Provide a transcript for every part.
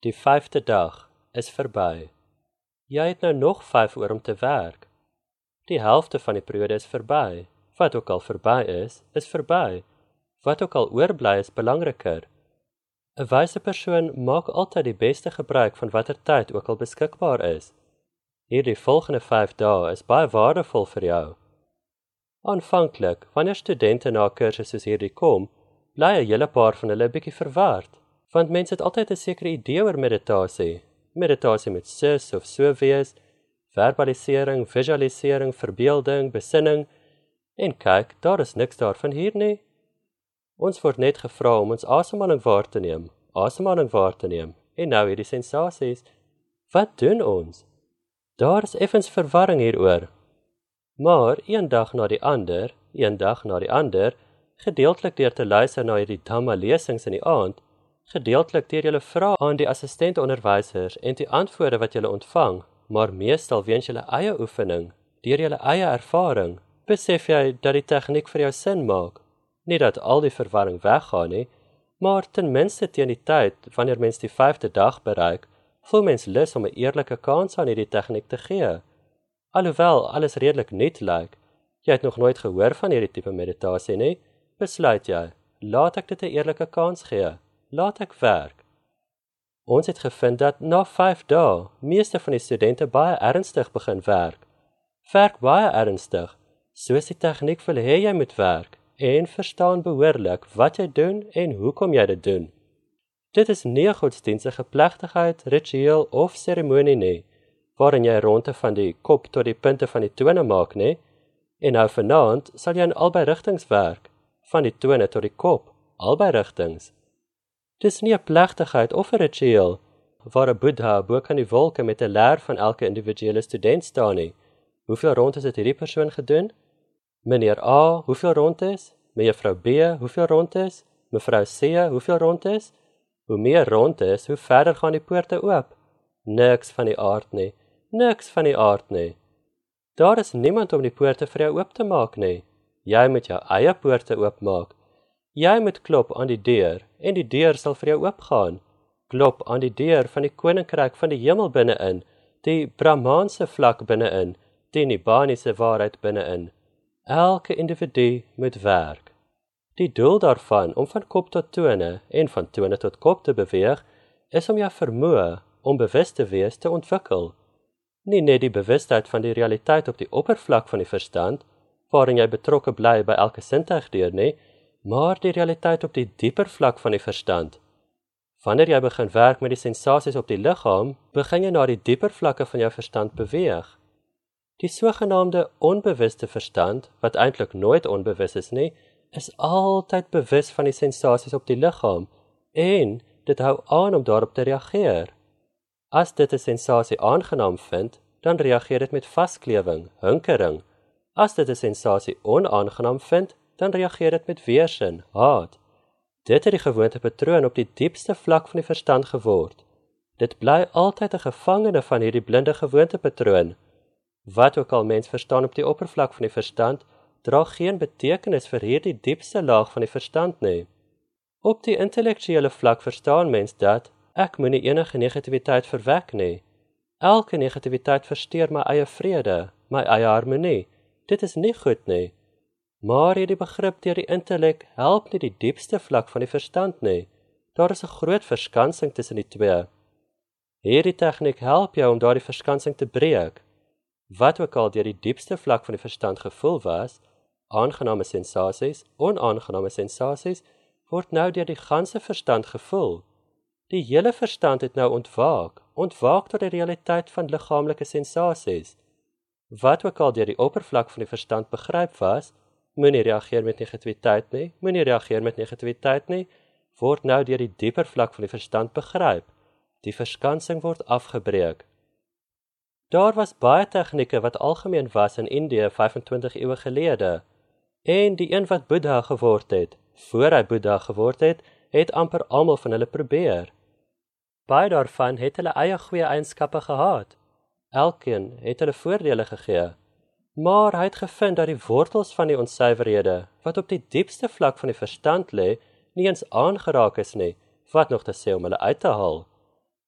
Die 5de dag is verby. Jy het nou nog 5 oor om te werk. Die helfte van die periode is verby. Wat ook al verby is verby. Wat ook al oorbly is belangriker. 'n Wyse persoon maak altyd die beste gebruik van watter tyd ook al beskikbaar is. Hierdie volgende 5 dae is baie waardevol vir jou. Aanvanklik, wanneer studente na 'n kursus soos hierdie kom, bly 'n hele paar van hulle 'n bietjie verward, want mense het altyd 'n sekere idee oor meditasie. Meditasie moet sus of so wees, verbalisering, visualisering, verbeelding, besinning, en kyk, daar is niks daarvan hier nie. Ons word net gevra om ons asemhaling waar te neem, en nou hierdie sensasies. Wat doen ons? Daar is effens verwarring hieroor. Maar een dag na die ander, gedeeltelik deur te luister na hierdie Dhamma-lesings in die aand, gedeeltelik deur julle vrae aan die assistent-onderwysers en die antwoorde wat julle ontvang, maar meestal weens julle eie oefening, deur julle eie ervaring, besef jy dat die tegniek vir jou sin maak. Nie dat al die verwarring weggaan nie, maar ten minste teen die tyd, wanneer mens die 5de dag bereik, voel mens lus om 'n eerlike kans aan hierdie tegniek te gee. Alhoewel alles redelik nuut lyk, jy het nog nooit gehoor van hierdie tipe meditasie nie, besluit jy, laat ek dit 'n eerlike kans gee, laat ek werk. Ons het gevind dat na 5 dae, meeste van die studente baie ernstig begin werk. Werk baie ernstig, soos die tegniek wil hê jy moet werk, en verstaan behoorlik wat jy doen en hoekom jy dit doen. Dit is nie 'n godsdienstige plegtigheid, ritueel of seremonie nie, waarin jy ronde van die kop tot die punte van die tone maak nie, en nou vanaand sal jy in albei rigtings werk, van die tone tot die kop, albei rigtings. Dis nie 'n plegtigheid of 'n ritueel, waar 'n Boeddha bo kan die wolke met 'n leer van elke individuele student staan nie. Hoeveel rondes het hierdie persoon gedoen? Meneer A, hoeveel rondes? Mevrou B, hoeveel rondes? Mevrou C, hoeveel rondes? Hoe meer rondes, hoe verder gaan die poorte oop. Niks van die aard nie. Daar is niemand om die poorte vir jou oop te maak nie. Jy moet jou eie poorte oopmaak. Jy moet klop aan die deur, en die deur sal vir jou oopgaan. Klop aan die deur van die koninkryk van die hemel binne-in, die Brahmaanse vlak binne-in, die Nibbaniese waarheid binne-in. Elke individu moet werk. Die doel daarvan om van kop tot tone en van tone tot kop te beweeg, is om jou vermoë om bewus te wees te ontwikkel. Nie net die bewustheid van die realiteit op die oppervlak van die verstand, waarin jy betrokke bly by elke sintuig deur nie, maar die realiteit op die dieper vlak van die verstand. Wanneer jy begin werk met die sensasies op die liggaam, begin jy na die dieper vlakke van jou verstand beweeg. Die sogenaamde onbewuste verstand, wat eintlik nooit onbewus is nie, is altyd bewus van die sensasies op die liggaam, en dit hou aan om daarop te reageer. As dit 'n sensasie aangenaam vind, dan reageer dit met vasklewing, hinkering. As dit 'n sensasie onaangenaam vind, dan reageer dit met weerstand, haat. Dit het die gewoontepatroon op die diepste vlak van die verstand geword. Dit bly altyd 'n gevangene van hierdie blinde gewoontepatroon. Wat ook al mens verstaan op die oppervlak van die verstand, dra geen betekenis vir hierdie diepste laag van die verstand nie. Op die intellektuele vlak verstaan mens dat ek moenie enige negativiteit verwek nie. Elke negativiteit versteur my eie vrede, my eie harmonie. Dit is nie goed nie. Maar hierdie begrip deur die intellek help nie die diepste vlak van die verstand nie. Daar is 'n groot verskansing tussen die twee. Hierdie tegniek help jou om daardie verskansing te breek. Wat ook al deur die diepste vlak van die verstand gevoel was, aangename sensasies, onaangename sensasies, word nou deur die ganse verstand gevoel. Die hele verstand het nou ontwaak tot die realiteit van liggaamlike sensasies. Wat ook al deur die oppervlak van die verstand begryp was, moenie reageer met negativiteit nie, word nou deur die dieper vlak van die verstand begryp. Die verskansing word afgebreek. Daar was baie tegnieke wat algemeen was in Indië 25 eeue gelede, en die een wat Boeddha geword het, voor hy Boeddha geword het amper almal van hulle probeer. Baie daarvan het hulle eie goeie eienskappe gehad. Elkeen het hulle voordele gegee, maar hy het gevind dat die wortels van die onsuiverhede, wat op die diepste vlak van die verstand lê, nie eens aangeraak is nie, wat nog te sê om hulle uit te haal.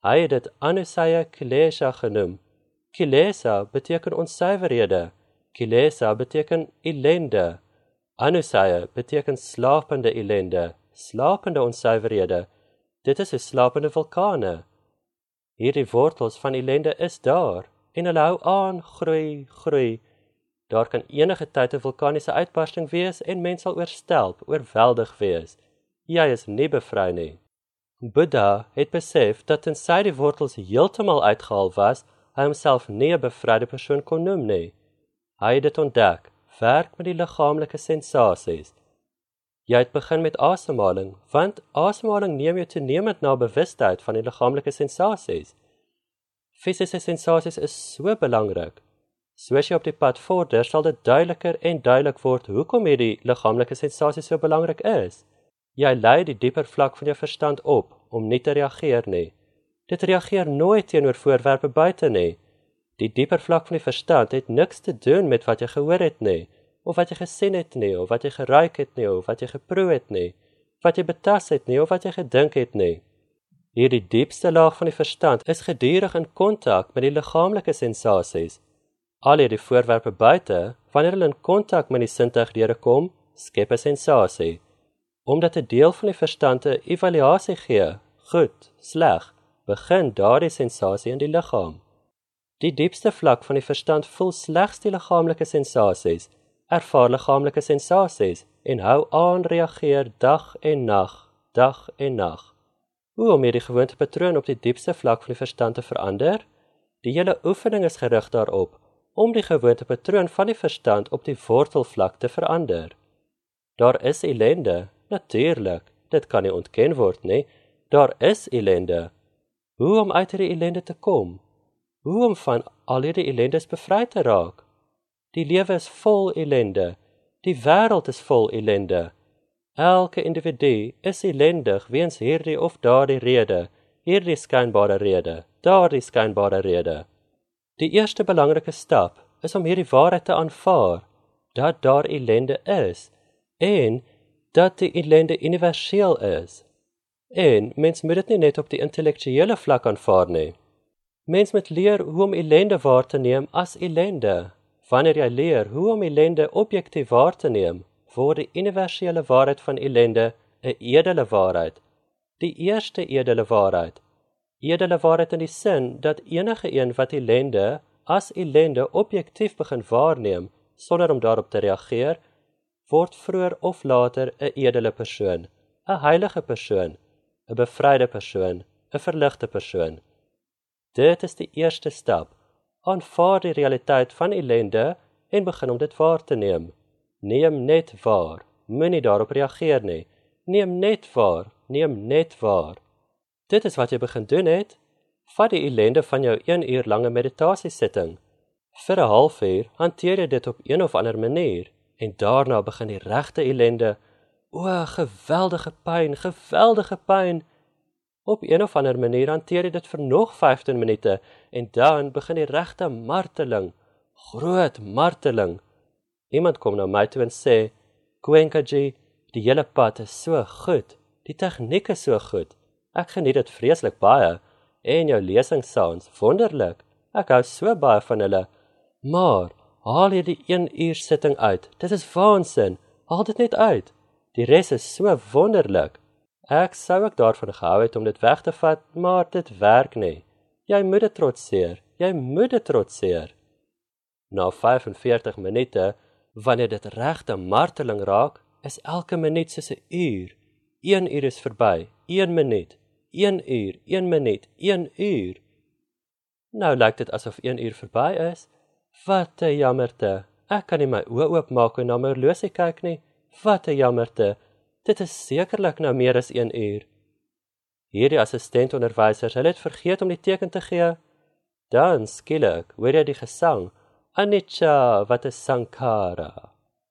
Hy het dit Anusaia Kilesa genoem. Kilesa beteken onsuiverhede. Kilesa beteken ellende. Anusaia beteken slapende ellende, slapende onsuiverhede. Dit is 'n slapende vulkane. Hierdie wortels van ellende is daar, en hulle hou aan, groei. Daar kan enige tyd 'n vulkaniese uitbarsting wees en mens sal oorweldig wees. Jy is nie bevry nie. Buddha het besef dat tensy die wortels heeltemal uitgehaal was, hy homself nie 'n bevryde persoon kon noem nie. Hy het dit ontdek, werk met die liggaamlike sensasies. Jy het begin met asemhaling, want asemhaling neem jou toenemend na bewustheid van die liggaamlike sensasies. Fisiese sensasies is so belangrik. Soos jy op die pad vorder, sal dit duideliker en duidelik word hoekom hierdie liggaamlike sensasies so belangrik is. Jy lei die dieper vlak van jou verstand op om nie te reageer nie. Dit reageer nooit teenoor voorwerpe buite nie. Die dieper vlak van die verstand het niks te doen met wat jy gehoor het nie, of wat jy gesien het nie, of wat jy geruik het nie, of wat jy geproe het nie, wat jy betas het nie, of wat jy gedink het nie. Hierdie diepste laag van die verstand is gedurig in kontak met die liggaamlike sensasies. Al hierdie voorwerpe buite, wanneer hulle in kontak met die sintuigdere kom, skep 'n sensasie. Omdat 'n deel van die verstand 'n evaluasie gee, goed, sleg, begin daardie sensasie in die liggaam. Die diepste vlak van die verstand voel slegs die liggaamlike sensasies, ervaar liggaamlike sensasies en hou aan reageer dag en nag. Hoe om hierdie gewoontepatroon op die diepste vlak van die verstand te verander? Die hele oefening is gerig daarop, om die gewoontepatroon van die verstand op die wortelvlak te verander. Daar is ellende, natuurlik, dit kan nie ontken word nie, daar is ellende. Hoe om uit hierdie ellende te kom? Hoe om van al hierdie ellendes bevry te raak? Die lewe is vol ellende, die wêreld is vol ellende. Elke individu is ellendig weens hierdie of daardie rede, hierdie skynbare rede, daardie skynbare rede. Die eerste belangrike stap is om hierdie waarheid te aanvaar, dat daar ellende is, en dat die ellende universeel is. En mens moet dit nie net op die intellektuele vlak aanvaar nie. Mens moet leer hoe om ellende waar te neem as ellende. Wanneer jy leer hoe om ellende objektief waar te neem, word die universele waarheid van ellende 'n edele waarheid. Die eerste edele waarheid. Edele waarheid in die sin dat enige een wat ellende as ellende objektief begin waarneem, sonder om daarop te reageer, word vroeër of later 'n edele persoon, 'n heilige persoon, 'n bevryde persoon, 'n verligte persoon. Dit is die eerste stap. Aanvaar die realiteit van ellende en begin om dit waar te neem. Neem net waar, moenie daarop reageer nie. Neem net waar. Dit is wat jy begin doen het. Vat die ellende van jou 1 uur lange meditasiesitting. Vir 'n halfuur hanteer jy dit op een of ander manier, en daarna begin die regte ellende. O, geweldige pyn. Op een of ander manier hanteer jy dit vir nog 15 minute, en dan begin die regte marteling, groot marteling. Iemand kom na my toe en sê, Goenkaji, die hele pad is so goed, die tegniek is so goed, ek geniet dit vreeslik baie, en jou lesingssaans, wonderlik, ek hou so baie van hulle, maar, haal jy die 1 uur sitting uit, dit is waansin, haal dit net uit, die res is so wonderlik. Ek sou ook daarvan gehou het om dit weg te vat, maar dit werk nie. Jy moet dit trotseer. Na 45 minute, wanneer dit regte marteling raak, is elke minuut soos 'n uur. 1 uur is verby, 1 minuut, 1 uur, 1 minuut, 1 uur. Nou lyk dit asof 1 uur verby is. Wat 'n jammerte, ek kan nie my oë oopmaak en na my horlosie kyk nie. Wat 'n jammerte. Dit is sekerlik nou meer as 1 uur. Hierdie assistentonderwysers, hulle het vergeet om die teken te gee. Dan skielik hoor jy die gesang, Anicca wat 'n sankara.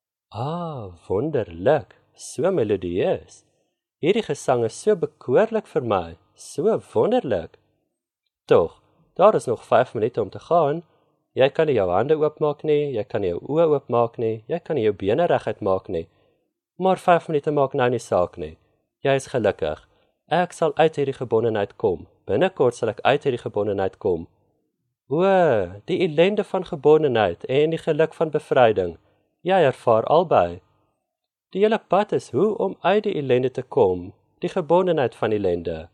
Wonderlik, so melodieus. Hierdie gesang is so bekoorlik vir my, so wonderlik. Tog, daar is nog 5 minute om te gaan. Jy kan nie jou hande oopmaak nie, jy kan nie jou oë oopmaak nie, jy kan nie jou bene reguit maak nie. Maar 5 minute maak nou nie saak nie. Jy is gelukkig. Ek sal uit hierdie gebondenheid kom. Binnekort sal ek uit hierdie gebondenheid kom. O, die ellende van gebondenheid en die geluk van bevryding. Jy ervaar albei. Die hele pad is hoe om uit die ellende te kom, die gebondenheid van ellende.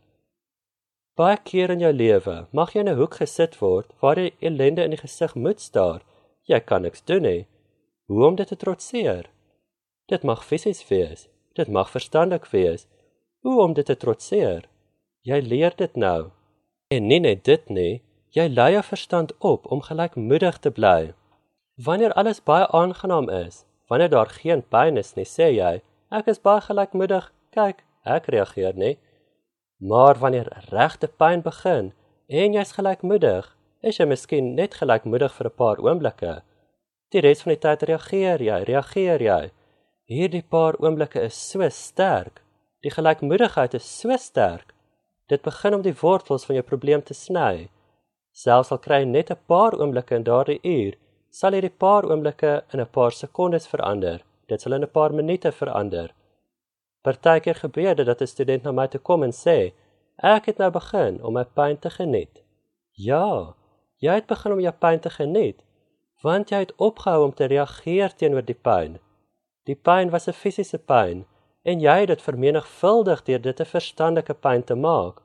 Baie keer in jou lewe mag jy in 'n hoek gesit word waar die ellende in die gesig moet staar. Jy kan niks doen nie. Hoe om dit te trotseer? Dit mag fisies wees, dit mag verstandelik wees. Hoe om dit te trotseer? Jy leer dit nou. En nie net dit nie, jy lei jou verstand op om gelykmoedig te bly. Wanneer alles baie aangenaam is, wanneer daar geen pyn is nie, sê jy, ek is baie gelykmoedig, kyk, ek reageer nie. Maar wanneer regte pyn begin en jy's gelykmoedig, is jy miskien net gelykmoedig vir 'n paar oomblikke. Die res van die tyd reageer jy. Hierdie paar oomblikke is so sterk. Die gelykmoedigheid is so sterk. Dit begin om die wortels van jou probleem te sny. Selfs al kry jy net 'n paar oomblikke in daardie uur, sal hierdie paar oomblikke in 'n paar sekondes verander. Dit sal in 'n paar minute verander. Partykeer gebeur dit dat 'n student na my toe kom en sê, ek het nou begin om my pyn te geniet. Ja, jy het begin om jou pyn te geniet, want jy het opgehou om te reageer teenoor die pyn. Die pyn was 'n fisiese pyn, en jy het dit vermenigvuldig deur dit 'n verstandelike pyn te maak.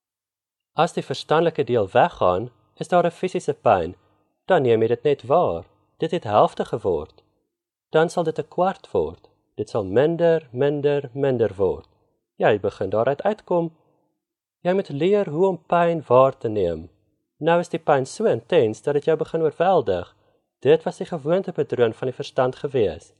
As die verstandelike deel weggaan, is daar 'n fisiese pyn, dan neem jy dit net waar. Dit het helfte geword. Dan sal dit 'n kwart word. Dit sal minder word. Jy begin daaruit uitkom. Jy moet leer hoe om pyn waar te neem. Nou is die pyn so intens dat dit jou begin oorweldig. Dit was die gewoontepatroon van die verstand gewees.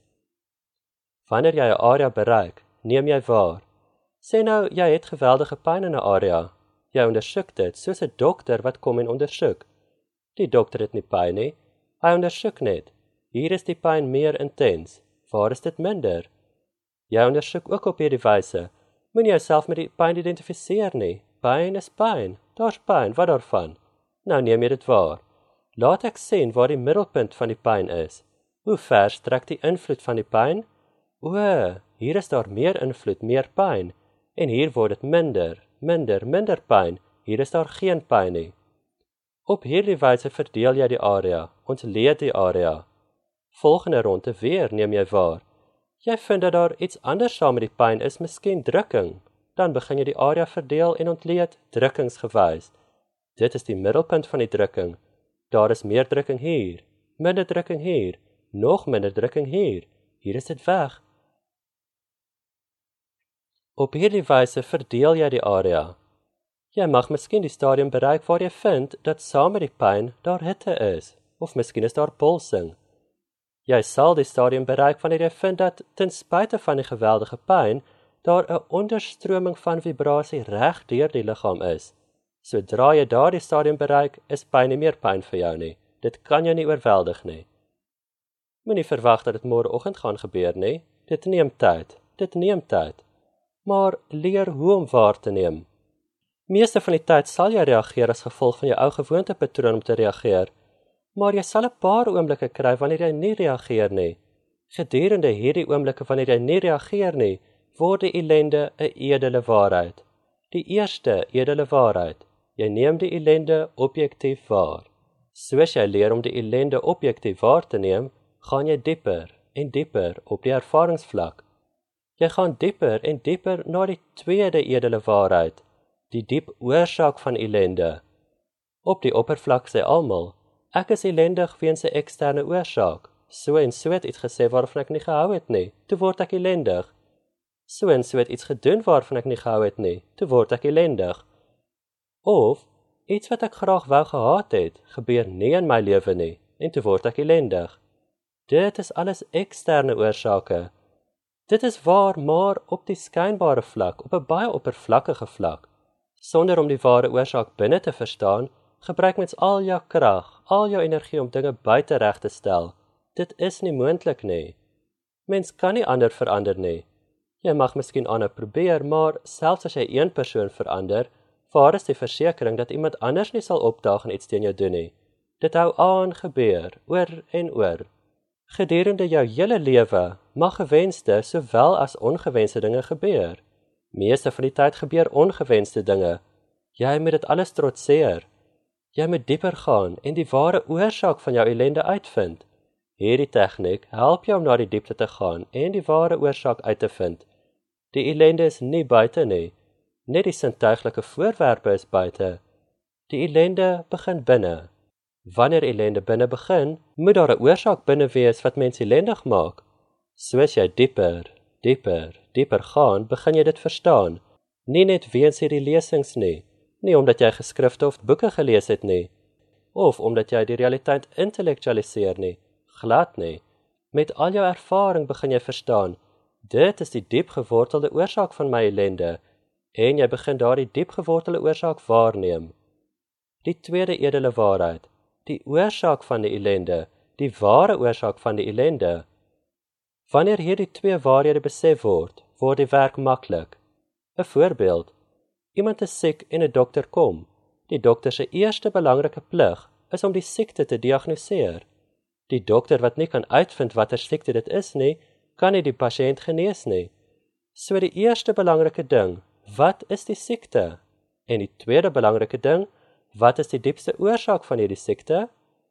Wanneer jy 'n area bereik, neem jy waar. Sê nou, jy het geweldige pyn in 'n area. Jy ondersoek dit soos 'n dokter wat kom en ondersoek. Die dokter het nie pyn nie. Hy ondersoek net. Hier is die pyn meer intens. Waar is dit minder? Jy ondersoek ook op hierdie wyse. Moenie jouself met die pyn identifiseer nie. Pyn is pyn. Daar's pyn, wat daarvan? Nou neem jy dit waar. Laat ek sien waar die middelpunt van die pyn is. Hoe ver strek die invloed van die pyn? O, hier is daar meer invloed, meer pyn. En hier word dit minder pyn. Hier is daar geen pyn nie. Op hierdie wyse verdeel jy die area, ontleed die area. Volgende ronde weer neem jy waar. Jy vind dat daar iets anders saam met die pyn is, miskien drukking. Dan begin jy die area verdeel en ontleed drukkingsgewys. Dit is die middelpunt van die drukking. Daar is meer drukking hier, minder drukking hier, nog minder drukking hier. Hier is dit weg. Op hierdie wyse verdeel jy die area. Jy mag miskien die stadium bereik waar jy vind dat saam met die pyn daar hitte is, of miskien is daar polsing. Jy sal die stadium bereik wanneer jy vind dat, ten spyte van die geweldige pyn, daar 'n onderstroming van vibrasie reg deur die liggaam is. Sodra jy daardie stadium bereik, is pyn nie meer pyn vir jou nie. Dit kan jou nie oorweldig nie. Moenie verwag dat dit môreoggend gaan gebeur nie. Dit neem tyd. Maar leer hoe om waar te neem. Meeste van die tyd sal jy reageer as gevolg van jou ou gewoontepatroon om te reageer, maar jy sal 'n paar oomblikke kry wanneer jy nie reageer nie. Gedurende hierdie oomblikke wanneer jy nie reageer nie, word die ellende 'n edele waarheid. Die eerste edele waarheid. Jy neem die ellende objektief waar. Soos jy leer om die ellende objektief waar te neem, gaan jy dieper en dieper op die ervaringsvlak. Jy gaan dieper en dieper na die tweede edele waarheid, die diep oorsaak van ellende. Op die oppervlak sê almal, ek is ellendig weens 'n eksterne oorsaak. So en so het iets gesê waarvan ek nie gehou het nie, toe word ek ellendig. So en so het iets gedoen waarvan ek nie gehou het nie, toe word ek ellendig. Of, iets wat ek graag wou gehad het, gebeur nie in my lewe nie, en toe word ek ellendig. Dit is alles eksterne oorsake. Dit is waar, maar op die skynbare vlak, op 'n baie oppervlakkige vlak. Sonder om die ware oorsaak binne te verstaan, gebruik mens al jou krag, al jou energie om dinge buite reg te stel. Dit is nie moontlik nie. Mens kan nie ander verander nie. Jy mag miskien ander probeer, maar selfs as jy een persoon verander, waar is die versekering dat iemand anders nie sal opdaag en iets teen jou doen nie? Dit hou aan gebeur, oor en oor. Gedurende jou hele lewe mag gewenste sowel as ongewenste dinge gebeur. Meeste van die tyd gebeur ongewenste dinge. Jy moet dit alles trotseer. Jy moet dieper gaan en die ware oorsaak van jou ellende uitvind. Hierdie tegniek help jou om na die diepte te gaan en die ware oorsaak uit te vind. Die ellende is nie buite nie. Net die sintuiglike voorwerpe is buite. Die ellende begin binne. Wanneer ellende binne begin, moet daar 'n oorsaak binne wees wat mens ellendig maak. Soos jy dieper gaan, begin jy dit verstaan. Nie net weens hierdie lesings nie, nie omdat jy geskrifte of boeke gelees het nie, of omdat jy die realiteit intellektualiseer nie, glad nie. Met al jou ervaring begin jy verstaan, dit is die diep gewortelde oorsaak van my ellende, en jy begin daardie diep gewortelde oorsaak waarneem. Die tweede edele waarheid, die oorsaak van die ellende, die ware oorsaak van die ellende. Wanneer hierdie twee waarhede besef word, word die werk maklik. 'n Voorbeeld, iemand is siek en 'n dokter kom. Die dokter se eerste belangrike plig is om die siekte te diagnoseer. Die dokter wat nie kan uitvind watter siekte dit is nie, kan nie die pasiënt genees nie. So die eerste belangrike ding, wat is die siekte? En die tweede belangrike ding, wat is die diepste oorsaak van hierdie siekte?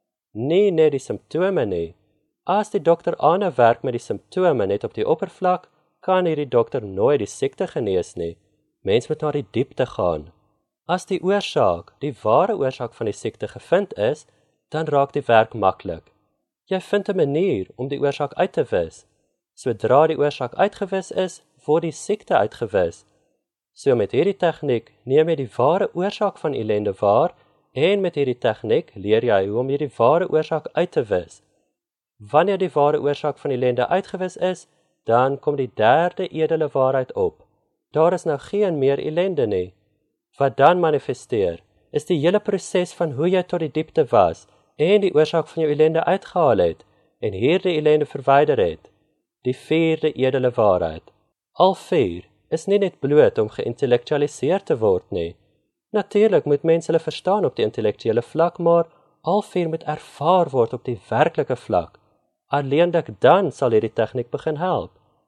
Nie net die simptome nie. As die dokter aanhou werk met die simptome net op die oppervlak, kan hierdie dokter nooit die siekte genees nie. Mens moet na die diepte gaan. As die oorsaak, die ware oorsaak van die siekte gevind is, dan raak die werk maklik. Jy vind 'n manier om die oorsaak uit te wis. Sodra die oorsaak uitgewis is, word die siekte uitgewis. So met hierdie tegniek neem jy die ware oorsaak van ellende waar, en met hierdie tegniek leer jy hoe om hierdie ware oorsaak uit te wis. Wanneer die ware oorsaak van ellende uitgewis is, dan kom die derde edele waarheid op. Daar is nou geen meer ellende nie. Wat dan manifesteer, is die hele proses van hoe jy tot die diepte was, en die oorsaak van jou ellende uitgehaal het, en hierdie ellende verwyder het. Die vierde edele waarheid. Al vier is nie net bloot om geïntellektualiseer te word nie. Natuurlik moet mense hulle verstaan op die intellektuele vlak, maar al vier moet ervaar word op die werklike vlak. Alleenlik dan sal hierdie tegniek begin help.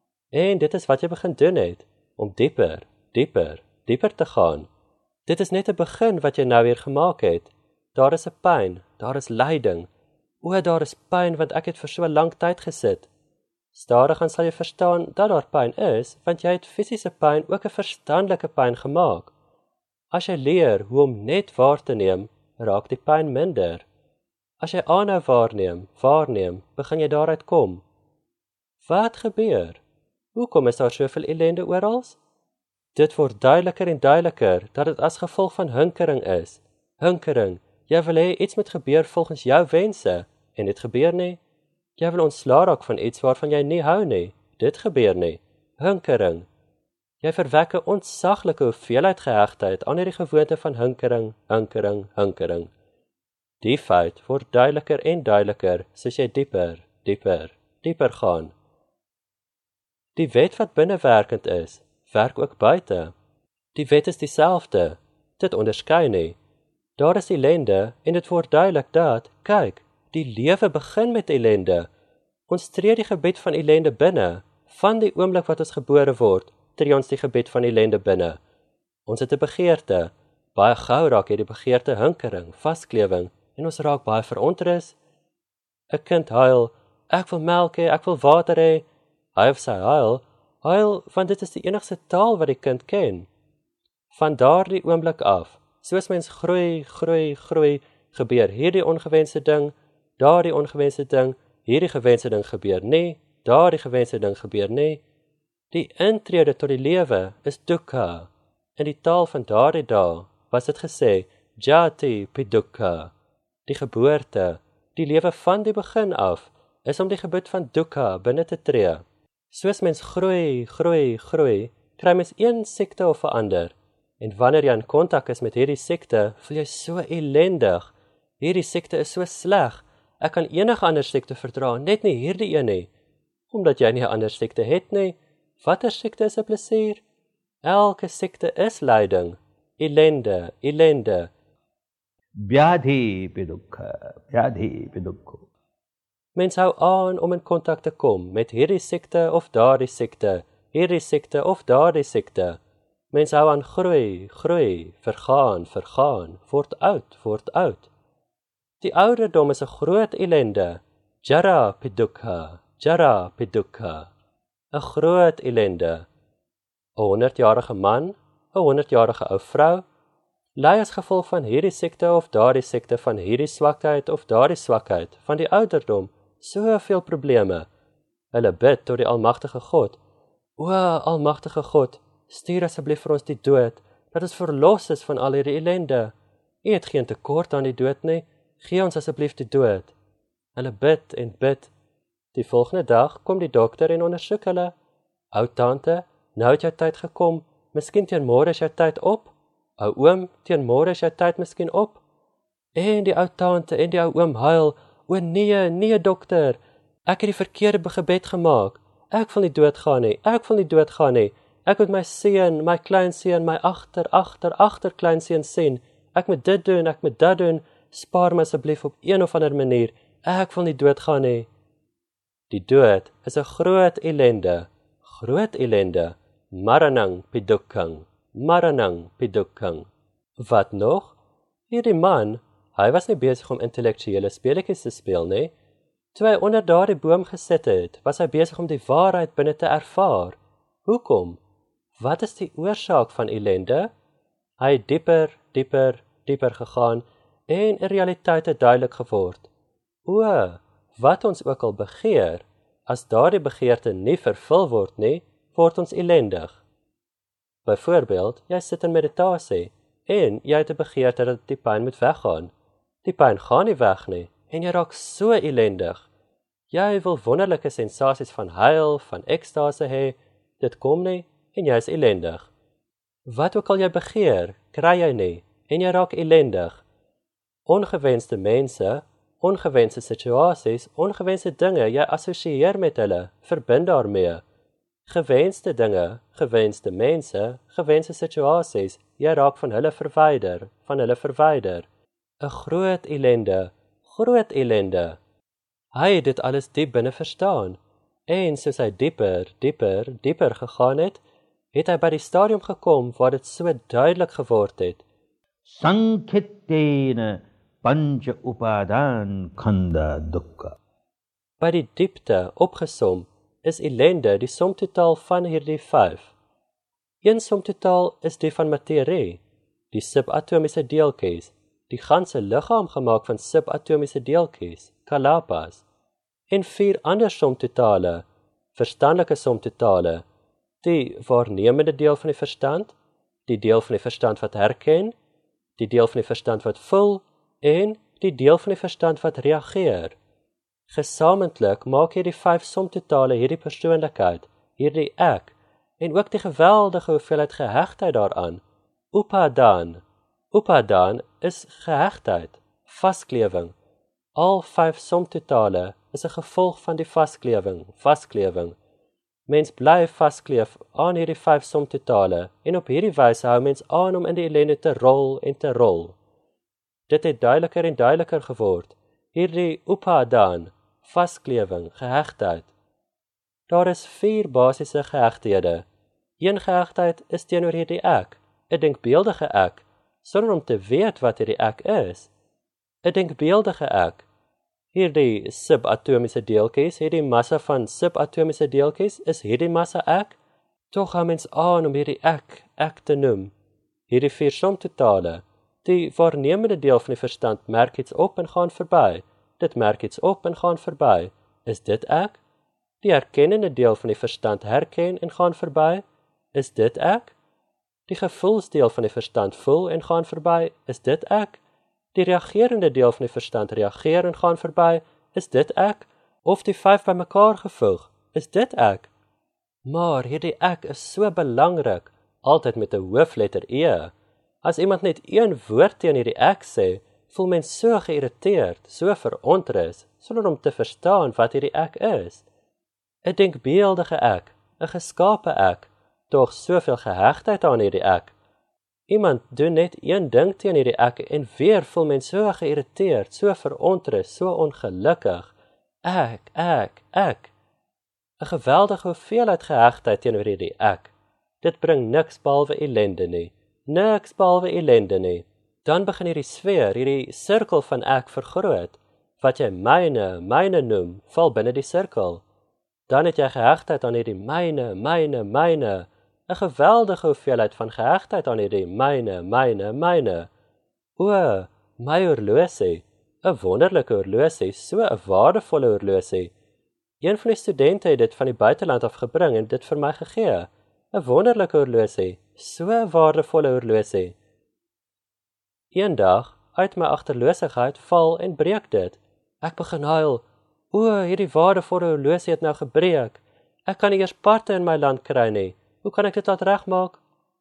En dit is wat jy begin doen het, om dieper te gaan. Dit is net 'n begin wat jy nou weer gemaak het. Daar is 'n pyn, daar is lyding. O, daar is pyn want ek het vir so lank tyd gesit. Stadig aan sal jy verstaan dat daar pyn is, want jy het fisiese pyn ook 'n verstandelike pyn gemaak. As jy leer hoe om net waar te neem, raak die pyn minder. As jy aanhou waarneem, begin jy daaruit kom. Wat gebeur? Hoekom is daar soveel ellende oral? Dit word duideliker en duideliker dat dit as gevolg van hinkering is. Hinkering, jy wil hê iets moet gebeur volgens jou wense, en dit gebeur nie. Jy wil ontslaa raak van iets waarvan jy nie hou nie, dit gebeur nie. Hinkering. Jy verwek 'n ontsaglike hoeveelheid gehegtheid aan hierdie gewoonte van hinkering. Die feit word duideliker en duideliker soos jy dieper gaan. Die wet wat binnewerkend is, werk ook buite. Die wet is dieselfde, dit onderskei nie. Daar is ellende en dit word duidelik dat, kyk, die lewe begin met ellende. Ons tree die gebied van ellende binne. Van die oomblik wat ons gebore word, tree ons die gebied van ellende binne. Ons het 'n begeerte. Baie gou raak hierdie begeerte hinkering, vasklewing, en ons raak baie verontrus. 'n Kind huil, ek wil melk hê, ek wil water hê. Hy of sy huil, want dit is die enigste taal wat die kind ken. Van daardie oomblik af, soos mens groei, gebeur hierdie ongewenste ding, daardie ongewenste ding, hierdie gewenste ding gebeur nie, daardie gewenste ding gebeur nie. Die intrede tot die lewe is dukkha. In die taal van daardie dae was dit gesê, jati pi dukkha. Die geboorte, die lewe van die begin af, is om die gebied van dukkha binne te tree. Soos mens groei, kry mens een siekte of 'n ander. En wanneer jy in kontak is met hierdie siekte, voel jy so ellendig. Hierdie siekte is so sleg. Ek kan enige ander siekte verdra, net nie hierdie een nie. Omdat jy nie 'n ander siekte het nie. Watter siekte is 'n plesier? Elke siekte is lyding. Ellende. Vyadhi pi dukkha. Mens hou aan om in kontak te kom met hierdie siekte of daardie siekte, hierdie siekte of daardie siekte. Mens hou aan groei, groei, vergaan, vergaan, word oud. Die ouderdom is 'n groot ellende. Jara pidukha, 'n groot ellende. 'n 100-jarige man, 'n 100-jarige ou vrou, ly as gevolg van hierdie siekte of daardie siekte, van hierdie swakheid of daardie swakheid, van die ouderdom, soveel probleme. Hulle bid tot die almagtige God. O, almagtige God, stuur asseblief vir ons die dood, dat ons verlos is van al hierdie ellende. U het geen tekort aan die dood nie, gee ons asseblief die dood. Hulle bid en bid. Die volgende dag kom die dokter en ondersoek hulle. Ou tante, nou het jou tyd gekom, miskien teen môre is jou tyd op. Ou oom, teen môre is jou tyd miskien op. En die ou tante en die ou oom huil, o nee dokter, ek het die verkeerde gebed gemaak. Ek wil nie doodgaan nie, ek moet my seun, my kleinseun, my agter kleinseun sien. Ek moet dit doen, ek moet dat doen, spaar my asseblief op een of ander manier, ek wil nie doodgaan nie. Die dood is 'n groot ellende, maranang pidukkang. Wat nog? Hierdie man, hy was nie besig om intellektuele speletjies te speel nie. Toe hy onder daardie boom gesit het, was hy besig om die waarheid binne te ervaar. Hoekom? Wat is die oorsaak van ellende? Hy het dieper gegaan en in realiteit het duidelik geword. O, wat ons ook al begeer, as daardie begeerte nie vervul word nie, word ons ellendig. Byvoorbeeld, jy sit in meditasie en jy het 'n begeerte dat die pyn moet weggaan. Die pyn gaan nie weg nie en jy raak so ellendig. Jy wil wonderlike sensasies van huil, van ekstase hê, dit kom nie en jy is ellendig. Wat ook al jy begeer, kry jy nie en jy raak ellendig. Ongewenste mense, ongewenste situasies, ongewenste dinge, jy assosieer met hulle, verbind daarmee. Gewenste dinge, gewenste mense, gewenste situasies, jy raak van hulle verwyder. 'n groot ellende. Hy het dit alles diep binne verstaan, en soos hy dieper gegaan het, het hy by die stadium gekom waar dit so duidelik geword het. Sankhitena pancha upadan khanda dukkha. By die diepte opgesom is ellende die somtotaal van hierdie 5. Een somtotaal is die van materie, die subatomiese deeltjies, die ganse liggaam gemaak van subatomiese deeltjies, kalapas, en 4 ander somtotale, verstandelike somtotale, die waarnemende deel van die verstand, die deel van die verstand wat herken, die deel van die verstand wat voel, en die deel van die verstand wat reageer. Gesamentlik maak hierdie 5 somtotale hierdie persoonlikheid, hierdie ek, en ook die geweldige hoeveelheid gehegtheid daaraan. Upadan is gehegtheid, vasklewing. Al 5 somtotale is 'n gevolg van die vasklewing. Mens bly vaskleef aan hierdie 5 somtotale, en op hierdie wyse hou mens aan om in die ellende te rol. Dit het duideliker en duideliker geword. Hierdie upadan, vasklewing, gehegtheid. Daar is 4 basiese gehegthede. Een gehegtheid is teenoor hierdie ek, 'n denkbeeldige ek, sonder om te weet wat hierdie ek is. 'n denkbeeldige ek. Hierdie subatomiese deeltjies, hierdie massa van subatomiese deeltjies, is hierdie massa ek? Tog hou mens aan om hierdie ek te noem. Hierdie 4 somtotale. Die waarnemende deel van die verstand merk iets op en gaan verby. Dit merk iets op en gaan verby. Is dit ek? Die herkennende deel van die verstand herken en gaan verby. Is dit ek? Die gevoelsdeel van die verstand voel en gaan verby. Is dit ek? Die reagerende deel van die verstand reageer en gaan verby. Is dit ek? Of die 5 bymekaar gevoeg. Is dit ek? Maar hierdie ek is so belangrik, altyd met 'n hoofletter E. As iemand net een woord teen hierdie ek sê, voel mens so geïrriteerd, so verontrus, sonder om te verstaan wat hierdie ek is. 'n denkbeeldige ek, 'n geskape ek, tog soveel gehegtheid aan hierdie ek. Iemand doen net een ding teen hierdie ek en weer voel mens so geïrriteerd, so verontrus, so ongelukkig. Ek. 'n geweldige hoeveelheid gehegtheid teenoor hierdie ek. Dit bring niks behalwe ellende nie. Niks behalwe ellende nie. Dan begin hierdie sfeer, hierdie sirkel van ek vergroot. Wat jy myne noem, val binne die sirkel. Dan het jy gehegtheid aan hierdie myne. 'n geweldige hoeveelheid van gehegtheid aan hierdie myne. O, my horlosie, 'n wonderlike horlosie, so 'n waardevolle horlosie. Een van die studente het dit van die buiteland af gebring en dit vir my gegee. 'n wonderlike horlosie, so 'n waardevolle horlosie. Eendag, uit my agterlosigheid, val en breek dit. Ek begin huil. O, hierdie waardevolle horlosie het nou gebreek. Ek kan nie eers parte in my land kry nie. Hoe kan ek dit laat regmaak?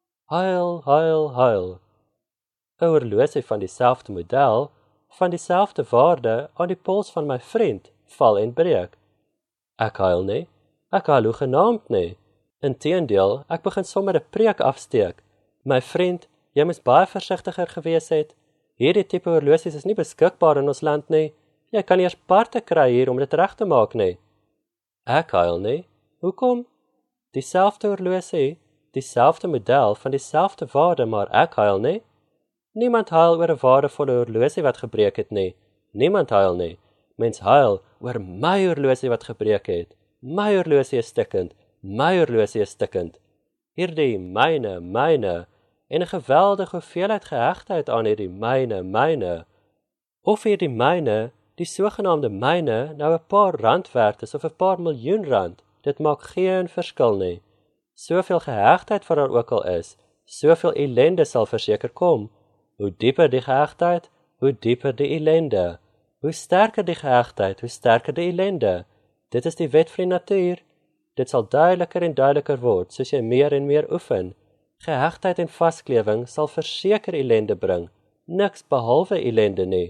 Huil. 'n horlosie van dieselfde model, van dieselfde waarde aan die pols van my vriend, val en breek. Ek huil nie. Ek huil hoegenaamd nie. Inteendeel, ek begin sommer 'n preek afsteek. My vriend, jy moes baie versigtiger gewees het. Hierdie tipe horlosies is nie beskikbaar in ons land nie. Jy kan eers parte kry hier om dit reg te maak nie. Ek huil nie. Hoekom? Dieselfde horlosie, dieselfde model van dieselfde waarde, maar ek huil nie. Niemand huil oor 'n waardevolle horlosie wat gebreek het nie. Niemand huil nie. Mens huil oor my horlosie wat gebreek het. My horlosie is stikkend. My horlosie is stikkend. Hierdie myne en 'n geweldige hoeveelheid gehegtheid aan hierdie myne. Of hierdie myne, die sogenaamde myne, nou 'n paar rand werd is of 'n paar miljoen rand, dit maak geen verskil nie. Soveel gehegtheid wat daar ook al is, soveel ellende sal verseker kom. Hoe dieper die gehegtheid, hoe dieper die ellende. Hoe sterker die gehegtheid, hoe sterker die ellende. Dit is die wet van die natuur. Dit sal duideliker en duideliker word, soos jy meer en meer oefen. Gehegtheid en vasklewing sal verseker ellende bring, niks behalwe ellende nie.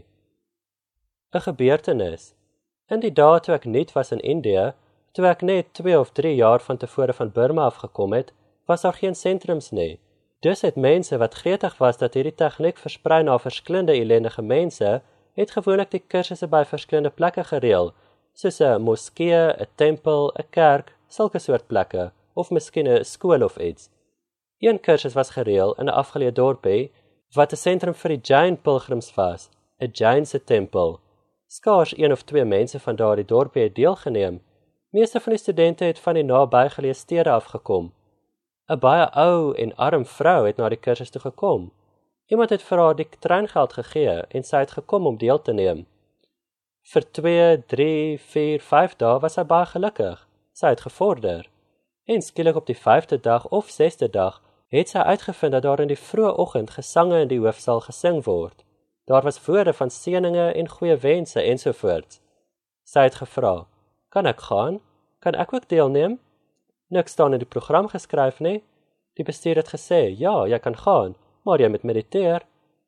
'n Gebeurtenis. In die dae toe ek nuut was in Indië, toe ek net 2 of 3 jaar van tevore van Burma afgekom het, was daar geen sentrums nie. Dus het mense wat gretig was dat hierdie tegniek versprei na verskillende ellendige mense, het gewoonlik die kursusse by verskillende plekke gereël, soos 'n moskee, 'n tempel, 'n kerk, sulke soort plekke, of miskien 'n skool of iets. Een kursus was gereël in 'n afgeleë dorpie, wat 'n sentrum vir die Jain pilgrims was, 'n Jainse tempel. Skaars 1 of 2 mense van daardie dorpie het deelgeneem. Meeste van die studente het van die nabygeleë stede afgekom. 'n Baie ou en arm vrou het na die kursus toe gekom. Iemand het vir haar die treingeld gegee en sy het gekom om deel te neem. Vir 2, 3, 4, 5 dae was sy baie gelukkig. Sy het gevorder. En skielik op die 5de dag of 6de dag het sy uitgevind dat daar in die vroeë oggend gesange in die hoofsaal gesing word. Daar was woorde van seëninge en goeie wense ensovoorts. Sy het gevra, kan ek gaan? Kan ek ook deelneem? Niks staan in die program geskryf nie. Die bestuur het gesê, ja, jy kan gaan, maar jy moet mediteer.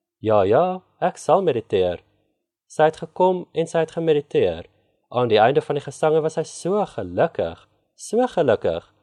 Ja, ek sal mediteer. Sy het gekom en sy het gemediteer. Aan die einde van die gesange was sy so gelukkig,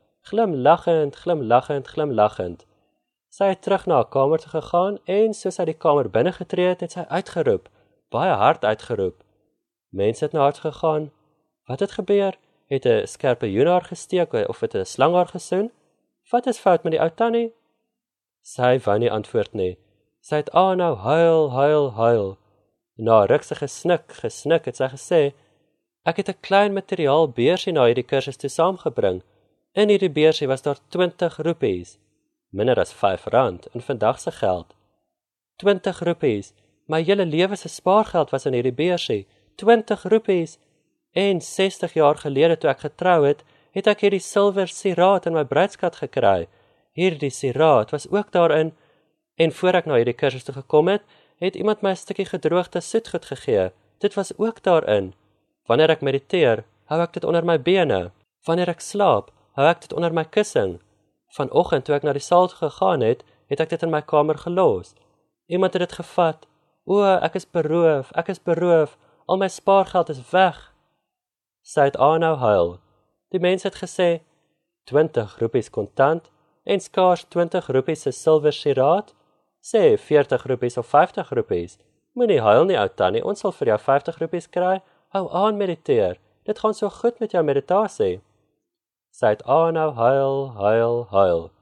glimlaggend. Sy het terug na haar kamer toe gegaan en soos sy die kamer binne getree het sy uitgeroep, baie hard uitgeroep. Mense het na haar toe gegaan. Wat het gebeur? Het 'n skorpioen haar gesteek of het 'n slang haar gesoen? Wat is fout met die ou tannie? Sy wou nie antwoord nie. Sy het aanhou huil. Na 'n ruk se gesnik het sy gesê, ek het 'n klein materiaal beursie na hierdie kursus toe saamgebring. In hierdie beursie was daar 20 roepies. Minder as R5 in vandag se geld. 20 roepies. My hele lewe se spaargeld was in hierdie beursie. 20 roepies. En 60 jaar gelede toe ek getrou het, het ek hierdie silwer sieraad in my bruidskat gekry. Hierdie sieraad was ook daarin. En voor ek na hierdie kursus toe gekom het, het iemand my 'n stukkie gedroogde soetgoed gegee. Dit was ook daarin. Wanneer ek mediteer, hou ek dit onder my bene. Wanneer ek slaap, hou ek dit onder my kussing. Vanoggend toe ek na die saal toe gegaan het, het ek dit in my kamer gelos. Iemand het dit gevat. O, ek is beroof. Al my spaargeld is weg. Sy het aanhou huil. Die mense het gesê, 20 roepies kontant en skaars 20 roepies se silwer sieraad. Sê 40 roepies of 50 roepies. Moenie huil nie, ou tannie, ons sal vir jou 50 roepies kry. Hou aan mediteer. Dit gaan so goed met jou meditasie. Sy het aanhou huil.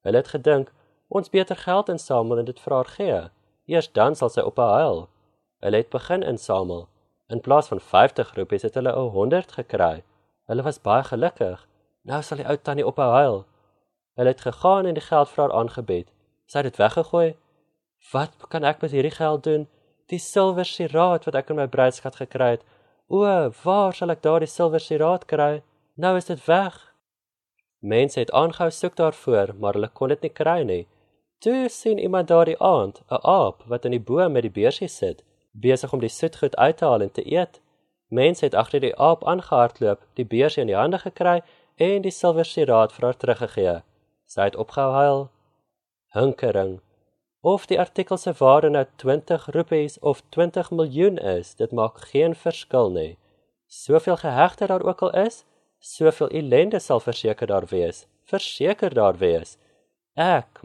Hulle het gedink, ons beter geld insamel en dit vir haar gee. Eers dan sal sy ophou huil. Hulle het begin insamel. In plaas van 50 rupees het hulle 100 gekry. Hulle was baie gelukkig. Nou sal die ou tannie ophou huil. Hulle het gegaan en die geld vir haar aangebied. Sy het dit weggegooi. Wat kan ek met hierdie geld doen? Die silwer sieraad wat ek in my bruidsgat gekry het. O, waar sal ek daar die silwer sieraad kry? Nou is dit weg. Mense het aangehou soek daarvoor, maar hulle kon dit nie kry nie. Toe sien iemand daardie aand 'n aap wat in die boom met die beursie sit, besig om die soetgoed uit te haal en te eet. Mense het agter die aap aangehardloop, die beursie in die hande gekry en die silwer sieraad vir haar teruggegee. Sy het opgehou huil. Hinkering. Of die artikel se waarde nou 20 rupees of 20 miljoen is, dit maak geen verskil nie. Soveel gehegte daar ook al is, soveel ellende sal verseker daar wees. Verseker daar wees. Ek,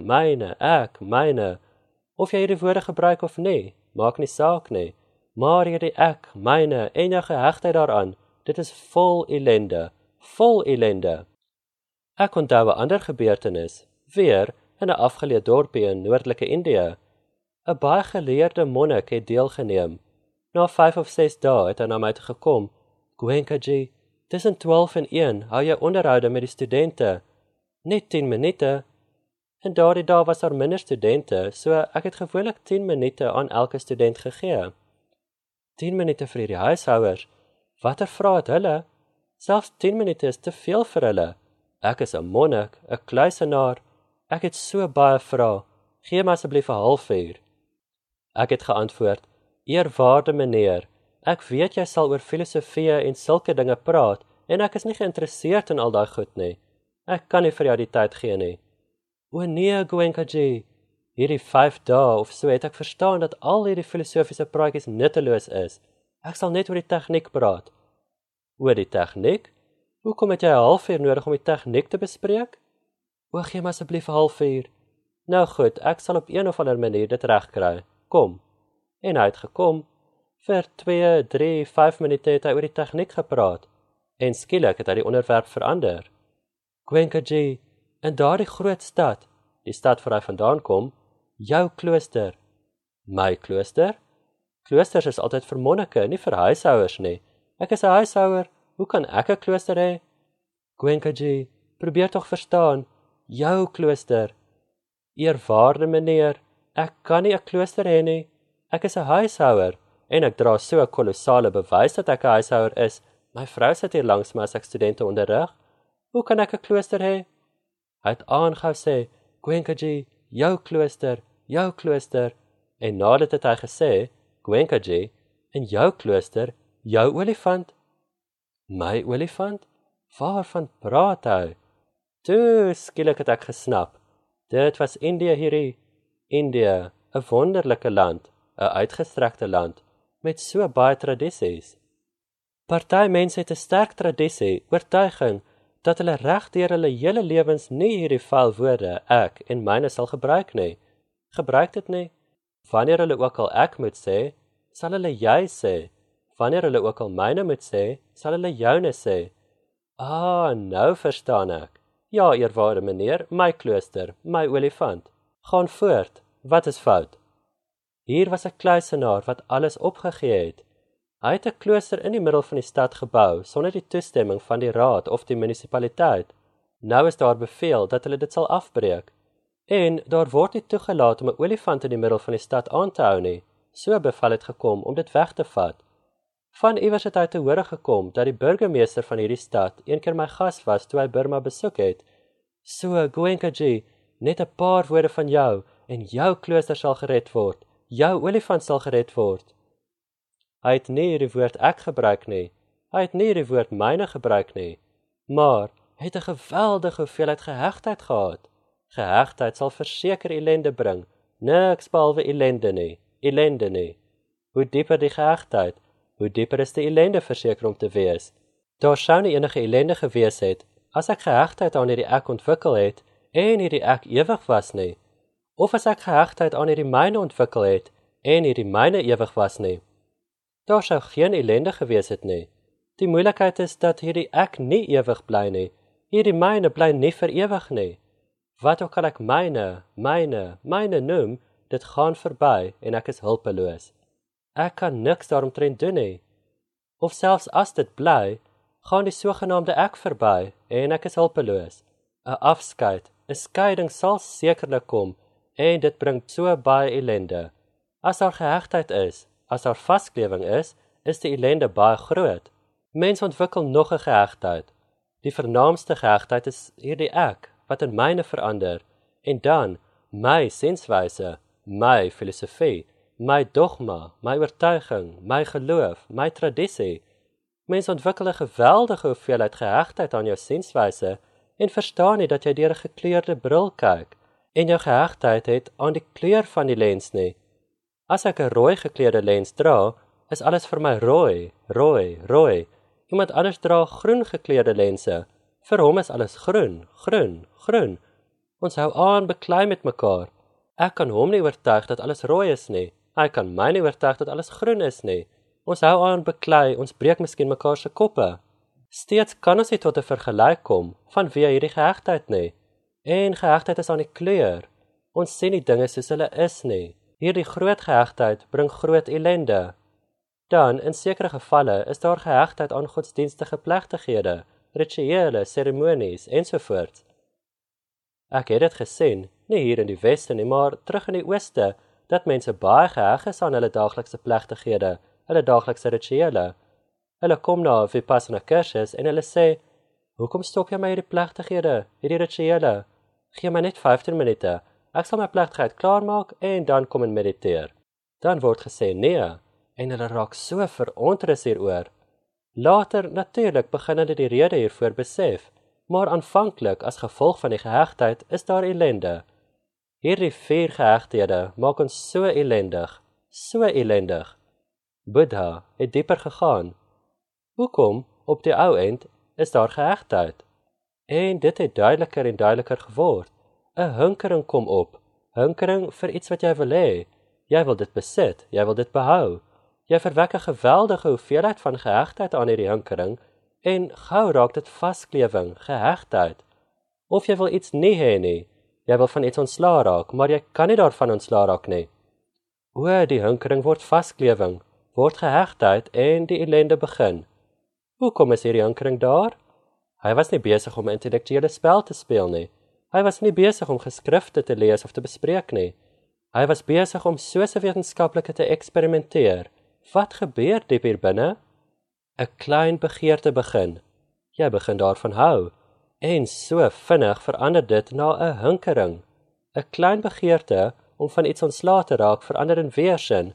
myne. Of jy hierdie woorde gebruik of nie, maak nie saak nie. Maar hierdie ek, myne en jou gehegtheid daaraan, dit is vol ellende. Vol ellende. Ek onthou 'n ander gebeurtenis, weer in 'n afgeleë dorpie in noordelike Indië. 'n Baie geleerde monnik het deelgeneem. Na 5 of 6 dae het hy na my toe gekom. Goenkaji, tussen 12 en 1 hou jy onderhoude met die studente. Net 10 minute. En daardie dae was daar minder studente, so ek het gewoonlik 10 minute aan elke student gegee. 10 minute vir die huishouers. Watter vrae het hulle? Selfs 10 minute is te veel vir hulle. Ek is 'n monnik, 'n kluisenaar. Ek het so baie vrae. Gee my asseblief 'n halfuur. Ek het geantwoord, eerwaarde meneer, ek weet jy sal oor filosofie en sulke dinge praat, en ek is nie geïnteresseerd in al daai goed nie. Ek kan nie vir jou die tyd gee nie. O nee, Goenkaji, hierdie 5 dae of so het ek verstaan dat al hierdie filosofiese praatjies nutteloos is. Ek sal net oor die tegniek praat. Oor die tegniek? Hoekom het jy 'n halfuur nodig om die tegniek te bespreek? O, gee my asseblief 'n halfuur. Nou goed, ek sal op een of ander manier dit regkry. Kom. En hy het gekom. Vir 2, 3, 5 minute het hy oor die tegniek gepraat. En skielik het hy die onderwerp verander. Goenkaji, in daardie groot stad, die stad waar hy vandaan kom, jou klooster. My klooster? Kloosters is altyd vir monnike, nie vir huishouers nie. Ek is 'n huishouer, hoe kan ek 'n klooster hê? Goenkaji, probeer tog verstaan, jou klooster. Eerwaarde meneer, ek kan nie 'n klooster hê nie. Ek is 'n huishouer, en ek dra so 'n kolossale bewys dat ek 'n huishouer is. My vrou sit hier langs my as ek studente onderrig. Hoe kan ek 'n klooster hê? Hy het aangehou sê, Goenkaji, jou klooster, en nadat het hy gesê, Goenkaji, in jou klooster, jou olifant. My olifant? Waarvan praat hy? Toe skielik het ek gesnap. Dit was Indië hierdie. Indië, 'n wonderlike land, 'n uitgestrekte land, met so baie tradisies. Party mense het 'n sterk tradisie, oortuiging, dat hulle reg deur hulle hele lewens nie hierdie vuil woorde, ek en myne sal gebruik nie. Gebruik dit nie. Wanneer hulle ook al ek moet sê, sal hulle jy sê. Wanneer hulle ook al myne moet sê, sal hulle joune sê. Ah, nou verstaan ek. Ja, eerwaarde meneer, my klooster, my olifant. Gaan voort, wat is fout? Hier was 'n kluisenaar wat alles opgegee het. Hy het 'n klooster in die middel van die stad gebou, sonder die toestemming van die raad of die munisipaliteit. Nou is daar beveel dat hulle dit sal afbreek. En daar word nie toegelaat om 'n olifant in die middel van die stad aan te hou nie. So bevel het gekom om dit weg te vat. Van iewers het hy te hore gekom dat die burgemeester van hierdie stad eendag my gas was toe hy Burma besoek het. So, Goenkaji, net 'n paar woorde van jou en jou klooster sal gered word. Jou olifant sal gered word. Hy het nie hierdie woord ek gebruik nie. Hy het nie hierdie woord myne gebruik nie. Maar hy het 'n geweldige hoeveelheid gehegtheid gehad. Gehegtheid sal verseker ellende bring. Niks behalwe ellende nie. Hoe dieper die gehegtheid, hoe dieper is die ellende verseker om te wees. Daar sou nie enige ellende gewees het, as ek gehegtheid aan hierdie ek ontwikkel het, en hierdie ek ewig was nie. Of as ek gehegtheid aan hierdie myne ontwikkel het, en hierdie myne ewig was nie. Daar sou geen ellende gewees het nie. Die moeilikheid is dat hierdie ek nie ewig bly nie. Hierdie myne bly nie vir ewig nie. Wat ook al ek myne noem, dit gaan verby en ek is hulpeloos. Ek kan niks daaromtrent doen nie. Of selfs as dit bly, gaan die sogenaamde ek verby en ek is hulpeloos. 'n Afskeid, 'n skeiding sal sekerlik kom en dit bring so baie ellende. As daar gehegtheid is, as daar vasklewing is die ellende baie groot. Mens ontwikkel nog 'n gehegtheid. Die vernaamste gehegtheid is hierdie ek, wat in myne verander, en dan my sinswyse, my filosofie, my dogma, my oortuiging, my geloof, my tradisie. Mens ontwikkel 'n geweldige hoeveelheid gehegtheid aan jou sinswyse en verstaan nie dat jy deur 'n gekleurde bril kyk en jou gehegtheid het aan die kleur van die lens nie. As ek 'n rooi gekleurde lens dra, is alles vir my rooi. Iemand anders dra groen gekleurde lense. Vir hom is alles groen. Ons hou aan beklei met mekaar. Ek kan hom nie oortuig dat alles rooi is nie. Hy kan my nie oortuig dat alles groen is nie. Ons hou aan beklei, ons breek miskien mekaar se koppe. Steeds kan ons nie tot 'n vergelyk kom vanweë hierdie gehegtheid nie. En gehegtheid is aan die kleur. Ons sien nie dinge soos hulle is nie. Hierdie groot gehegtheid bring groot ellende. Dan, in sekere gevalle, is daar gehegtheid aan godsdienstige plegtighede, rituele, seremonies, ensovoorts. Ek het dit gesien, nie hier in die Weste nie, maar terug in die Ooste, dat mense baie geheg is aan hulle daaglikse plegtighede, hulle daaglikse rituele. Hulle kom na 'n Vipassana kursus en hulle sê, hoekom stop jy my hierdie plegtighede, hierdie rituele? Gee my net 15 minute, ek sal my plegtigheid klaarmaak en dan kom en mediteer. Dan word gesê nee, en hulle raak so verontrus hieroor. Later, natuurlik, begin hulle die rede hiervoor besef, maar aanvanklik as gevolg van die gehegtheid is daar ellende. Hierdie 4 gehegthede maak ons so ellendig. Buddha het dieper gegaan. Hoekom, op die ou end, is daar gehegtheid? En dit het duideliker en duideliker geword. 'n Hinkering kom op, hinkering vir iets wat jy wil hê. Jy wil dit besit, jy wil dit behou. Jy verwek 'n geweldige hoeveelheid van gehegtheid aan hierdie hinkering, en gou raak dit vasklewing, gehegtheid. Of jy wil iets nie hê nie, jy wil van iets ontslaa raak, maar jy kan nie daarvan ontslaa raak nie. Die hinkering word vasklewing, word gehegtheid en die ellende begin. Hoekom is hierdie hinkering daar? Hy was nie besig om 'n intellektuele spel te speel nie. Hy was nie besig om geskrifte te lees of te bespreek nie. Hy was besig om soos 'n wetenskaplike te eksperimenteer. Wat gebeur diep hier binne? 'n Klein begeerte begin. Jy begin daarvan hou. En so vinnig verander dit na 'n hinkering. 'n Klein begeerte om van iets ontslae te raak verander in weerstand.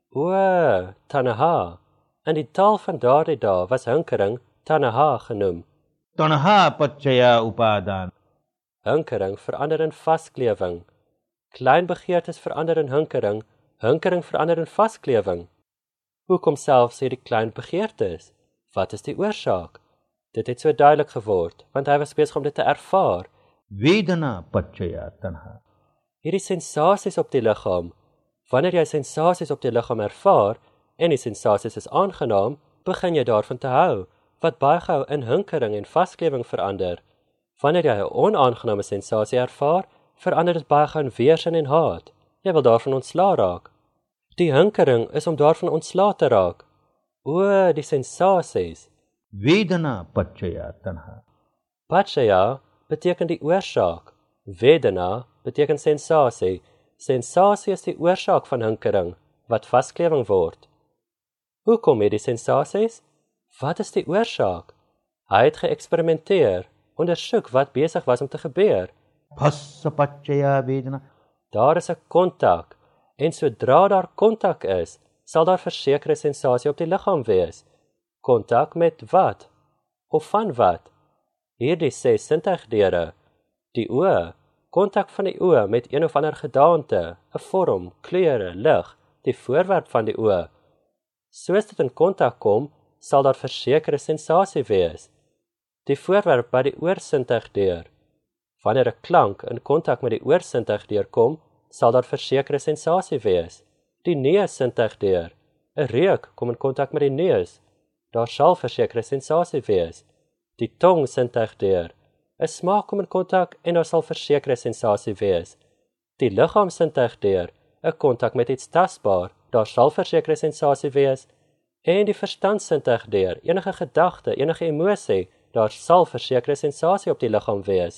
Tanaha. In die taal van daardie dae was hinkering Tanaha genoem. Tanaha paccaya upadan. Hinkering verander in vasklewing. Klein begeertes verander in hinkering verander in vasklewing. Hoekom selfs hierdie klein begeertes? Wat is die oorsaak? Dit het so duidelik geword, want hy was besig om dit te ervaar. Vedana paccaya tanha. Hierdie sensasies op die liggaam. Wanneer jy sensasies op die liggaam ervaar, en die sensasies is aangenaam, begin jy daarvan te hou, wat baie gou in hinkering en vasklewing verander. Wanneer jy 'n onaangename sensasie ervaar, verander dit baie gou in weerstand en haat. Jy wil daarvan ontslaa raak. Die hinkering is om daarvan ontslaa te raak. Die sensasies. Vedana paccaya tanha. Paccaya beteken die oorsaak. Vedana beteken sensasie. Sensasie is die oorsaak van hinkering, wat vasklewing word. Hoekom hierdie sensasies? Wat is die oorsaak? Hy het geëksperimenteer, ondersoek wat besig was om te gebeur. Phassa paccaya vedana. Daar is 'n kontak, en sodra daar kontak is, sal daar versekerde sensasie op die liggaam wees. Kontak met wat? Of van wat? Hierdie 6 sintuigdeure. Die oë, kontak van die oë met een of ander gedaante, 'n vorm, kleure, lig, die voorwerp van die oë. Soos dit in kontak kom, sal daar versekerde sensasie wees. Die voorwerp by die oorsintuigdeur. Wanneer 'n klank in kontak met die oorsintuigdeur kom, sal daar versekerde sensasie wees. Die neussintuigdeur. 'n Reuk kom in kontak met die neus. Daar sal versekerde sensasie wees. Die tongsintuigdeur. 'n smaak kom in kontak en daar sal versekerde sensasie wees. Die liggaamsintuig deur, 'n kontak met iets tasbaar, daar sal versekerde sensasie wees. En die verstandsintuig deur, enige gedagte, enige emosie, daar sal versekerde sensasie op die liggaam wees.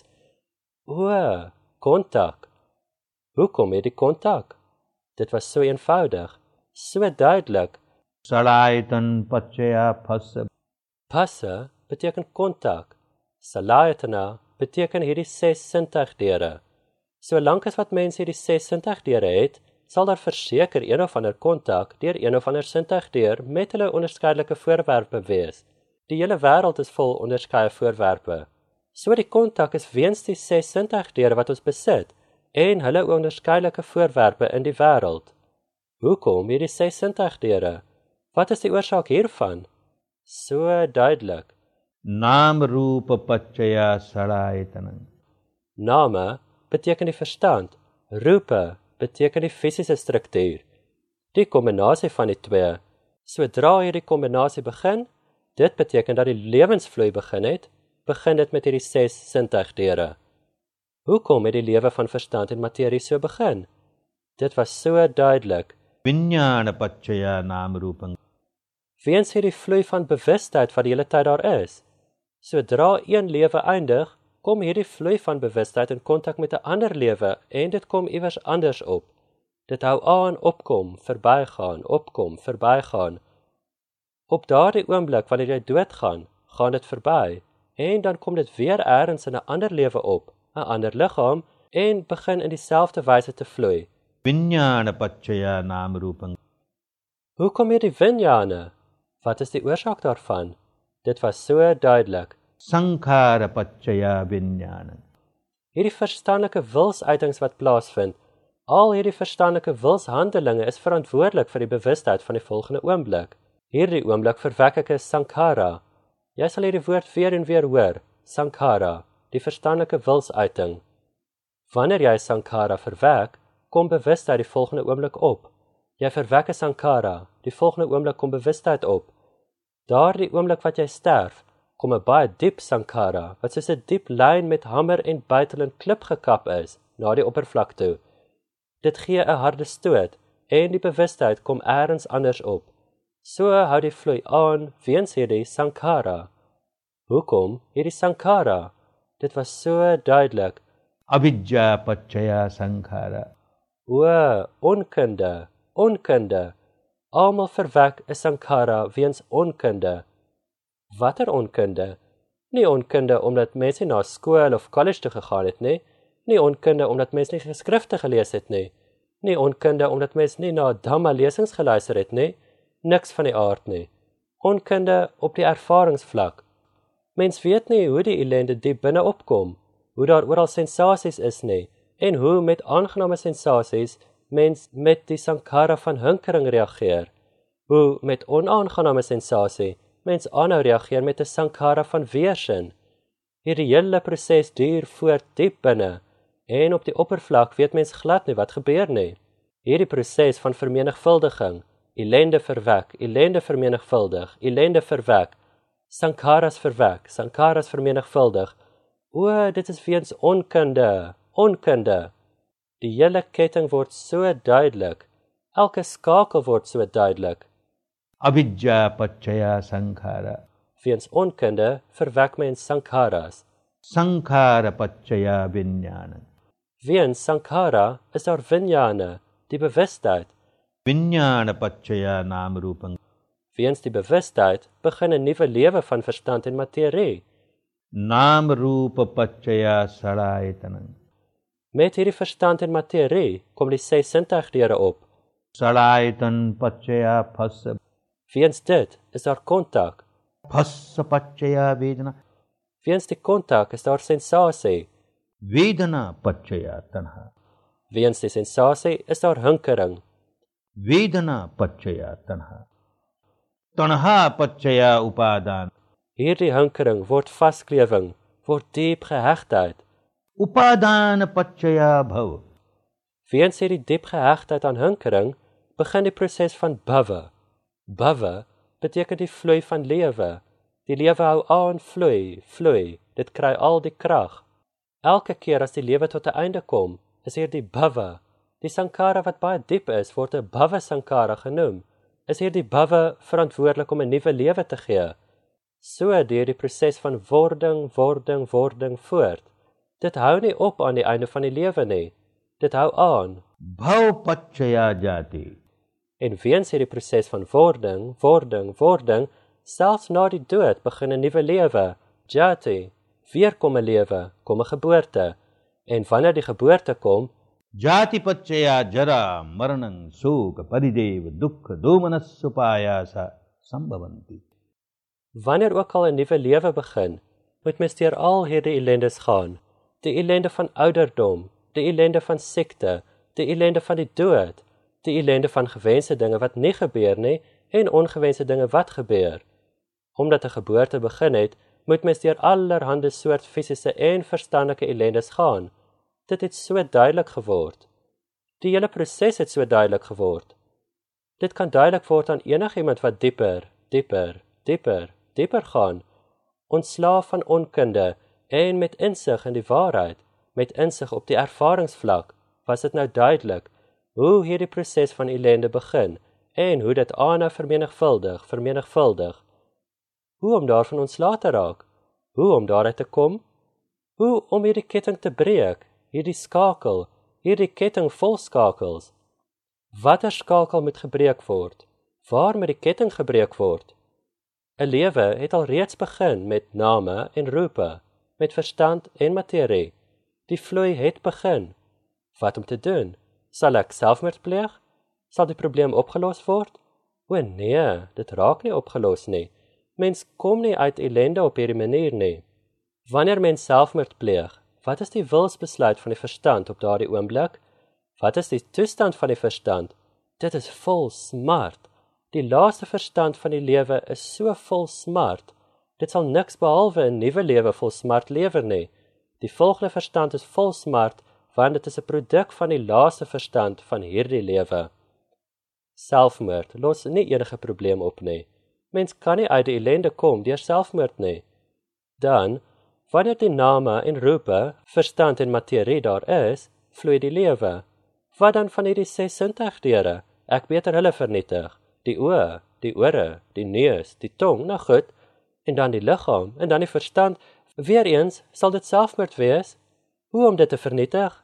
O, kontak. Hoekom het die kontak? Dit was so eenvoudig, so duidelik. Salayatan paccaya phassa. Phassa beteken kontak. Salayatana beteken hierdie 6 sintuigdeure. Solank as wat mense hierdie 6 sintuigdeure het, sal daar verseker een of ander kontak deur een of ander sintuigdeur met hulle onderskeidelike voorwerpe wees. Die hele wêreld is vol onderskeie voorwerpe. So die kontak is weens die 6 sintuigdeure wat ons besit en hulle onderskeidelike voorwerpe in die wêreld. Hoekom hierdie 6 sintuigdeure? Wat is die oorsaak hiervan? So duidelik. Naam Rupa paccaya Salayatanam. Name beteken die verstand, Rupa beteken die fisiese struktuur. Die kombinasie van die twee. Sodra hierdie kombinasie begin, dit beteken dat die lewensvloei begin het, begin dit met hierdie 6 sintuigdeure. Hoekom het die lewe van verstand en materie so begin? Dit was so duidelik. Vijnana paccaya Naam Rupam. Weens hierdie vloei van bewustheid wat die hele tyd daar is. Sodra een lewe eindig, kom hierdie vloei van bewustheid in kontak met 'n ander lewe en dit kom iewers anders op. Dit hou aan opkom, verbygaan, opkom, verbygaan. Op daardie oomblik wanneer jy doodgaan, gaan dit verby en dan kom dit weer eers in 'n ander lewe op, 'n ander liggaam en begin in dieselfde wyse te vloei. Vijnana paccaya Naam Rupam. Hoekom hierdie vinjana? Wat is die oorsaak daarvan? Dit was so duidelik. Sankhara paccaya Vijnana. Hierdie verstandelike wilsuitings wat plaasvind, al hierdie verstandelike wilshandelinge is verantwoordelik vir die bewustheid van die volgende oomblik. Hierdie oomblik verwek ek 'n sankhara. Jy sal hierdie woord weer en weer hoor, sankhara, die verstandelike wilsuiting. Wanneer jy sankhara verwek, kom bewustheid die volgende oomblik op. Jy verwek 'n sankhara, die volgende oomblik kom bewustheid op. Daardie oomblik wat jy sterf, kom 'n baie diep sankhara, wat soos 'n diep lyn met hamer en bytel en klip gekap is, na die oppervlak toe. Dit gee 'n harde stoot, en die bewustheid kom eers anders op. So hou die vloei aan, weens hierdie sankhara. Hoekom hierdie sankhara? Dit was so duidelik. Avidya paccaya sankhara. O, onkunde, onkunde. Almal verwek 'n sankhara weens onkunde. Watter onkunde? Nie onkunde omdat mense na skool of college toe gegaan het nie. Nie onkunde omdat mense nie geskrifte gelees het nie. Nie onkunde omdat mense nie na Dhamma lesings geluister het nie. Niks van die aard nie. Onkunde op die ervaringsvlak. Mens weet nie hoe die ellende diep binne opkom, hoe daar oral sensasies is nie, en hoe met aangename sensasies mens met die sankhara van hinkering reageer. Hoe met onaangename sensasie mens aanhou reageer met 'n sankhara van weersin. Hierdie hele proses duur voort diep binne, en op die oppervlak weet mens glad nie wat gebeur nie. Hierdie proses van vermenigvuldiging, ellende vermenigvuldig, ellende verwek, sankharas verwek, sankharas vermenigvuldig. O, dit is weens onkunde, onkunde. Die hele ketting word so duidelik, elke skakel word so duidelik. Avidya paccaya sankhara. Weens onkunde verwek mens sankharas. Sankhara paccaya Vijnana. Weens sankhara is daar vijnana, die bewustheid. Vijnana paccaya Naam Rupam. Weens die bewustheid begin 'n nuwe lewe van verstand en materie. Naam Rupa paccaya Salayatanam. Met hierdie verstand en materie kom die 6 sintuigdeure op. Salayatan paccaya phassa. Weens dit is daar kontak. Phassa paccaya Vedana. Weens die kontak is daar sensasie. Vedana paccaya tanha. Weens die sensasie is daar hinkering. Vedana paccaya tanha. Tanha paccaya upadana. Hierdie hinkering word vasklewing, word diep gehegtheid. Upadana paccaya bhava. Weens hierdie diep gehegtheid aan hinkering, begin die proses van bhava. Bhava beteken die vloei van lewe. Die lewe hou aan, vloei, dit kry al die krag. Elke keer as die lewe tot 'n einde kom, is hier die bhava. Die sankara wat baie diep is, word 'n bhava sankara genoem. Is hier die bhava verantwoordelik om 'n nuwe lewe te gee. So deur die proses van wording voort. Dit hou nie op aan die einde van die lewe nie. Dit hou aan. Bhav pachaya jati. En weens hierdie proses van wording, selfs na die dood begin 'n nuwe lewe, jati, weer kom 'n lewe, kom 'n geboorte. En wanneer die geboorte kom, Jati pachaya jara maranang sukha paridev dukkha domanasupayasa sambhavanti. wanneer ook al 'n nuwe lewe begin, moet mens deur al hierdie ellendes gaan. Die ellende van ouderdom, die ellende van siekte, die ellende van die dood, die ellende van gewenste dinge wat nie gebeur nie en ongewenste dinge wat gebeur. Omdat 'n geboorte begin het, moet mens deur allerhande soort fisiese en verstandelike ellendes gaan. Dit het so duidelik geword. Die hele proses het so duidelik geword. Dit kan duidelik word aan enigiemand wat dieper gaan, ontslaaf van onkunde en met insig in die waarheid, met insig op die ervaringsvlak, was dit nou duidelik hoe hierdie proses van ellende begin en hoe dit aanhou vermenigvuldig. Hoe om daarvan ontslae te raak, hoe om daaruit te kom, hoe om hierdie ketting te breek, hierdie skakel, hierdie ketting vol skakels. Watter skakel moet gebreek word? Waar moet die ketting gebreek word? 'n Lewe het al reeds begin met name en roepe, met verstand en materie. Die vloei het begin. Wat om te doen? Sal ek selfmoord pleeg? Sal die probleem opgelos word? O nee, dit raak nie opgelos nie. Mens kom nie uit ellende op hierdie manier nie. Wanneer mens selfmoord pleeg, wat is die wilsbesluit van die verstand op daardie oomblik? Wat is die toestand van die verstand? Dit is vol smart. Die laaste verstand van die lewe is so vol smart. Dit sal niks behalwe 'n nuwe lewe vol smart lewer nie. Die volgende verstand is vol smart, want dit is 'n produk van die laaste verstand van hierdie lewe. Selfmoord los nie enige probleem op nie. Mens kan nie uit die ellende kom deur selfmoord nie. Dan, wanneer die name en roepe, verstand en materie daar is, vloei die lewe. Wat dan van hierdie 6 sintuigdeure? Ek beter hulle vernietig. Die oë, die ore, die neus, die tong, nou goed, en dan die liggaam, en dan die verstand. Weer eens, sal dit selfmoord wees? Hoe om dit te vernietig?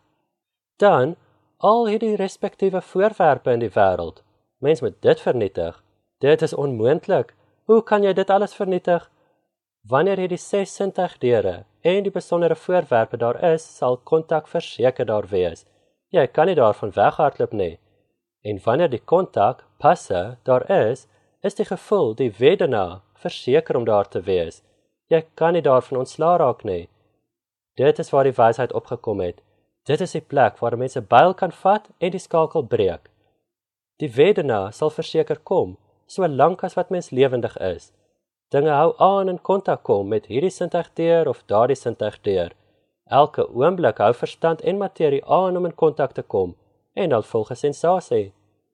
Dan, al hierdie respektiewe voorwerpe in die wêreld. Mens moet dit vernietig. Dit is onmoontlik. Hoe kan jy dit alles vernietig? Wanneer hierdie 6 sintuigdeure en die besondere voorwerpe daar is, sal kontak verseker daar wees. Jy kan nie daarvan weghardloop nie. En wanneer die kontak, passe, daar is die gevoel, die vedana, verseker om daar te wees. Jy kan nie daarvan ontslae raak nie. Dit is waar die wysheid opgekom het. Dit is die plek waar mense byl kan vat en die skakel breek. Die vedana sal verseker kom, so lank as wat mens lewendig is. Dinge hou aan in kontak kom met hierdie sintuigdeur of daardie sintuigdeur. Elke oomblik hou verstand en materie aan om in kontak te kom, en dan volg 'n sensasie.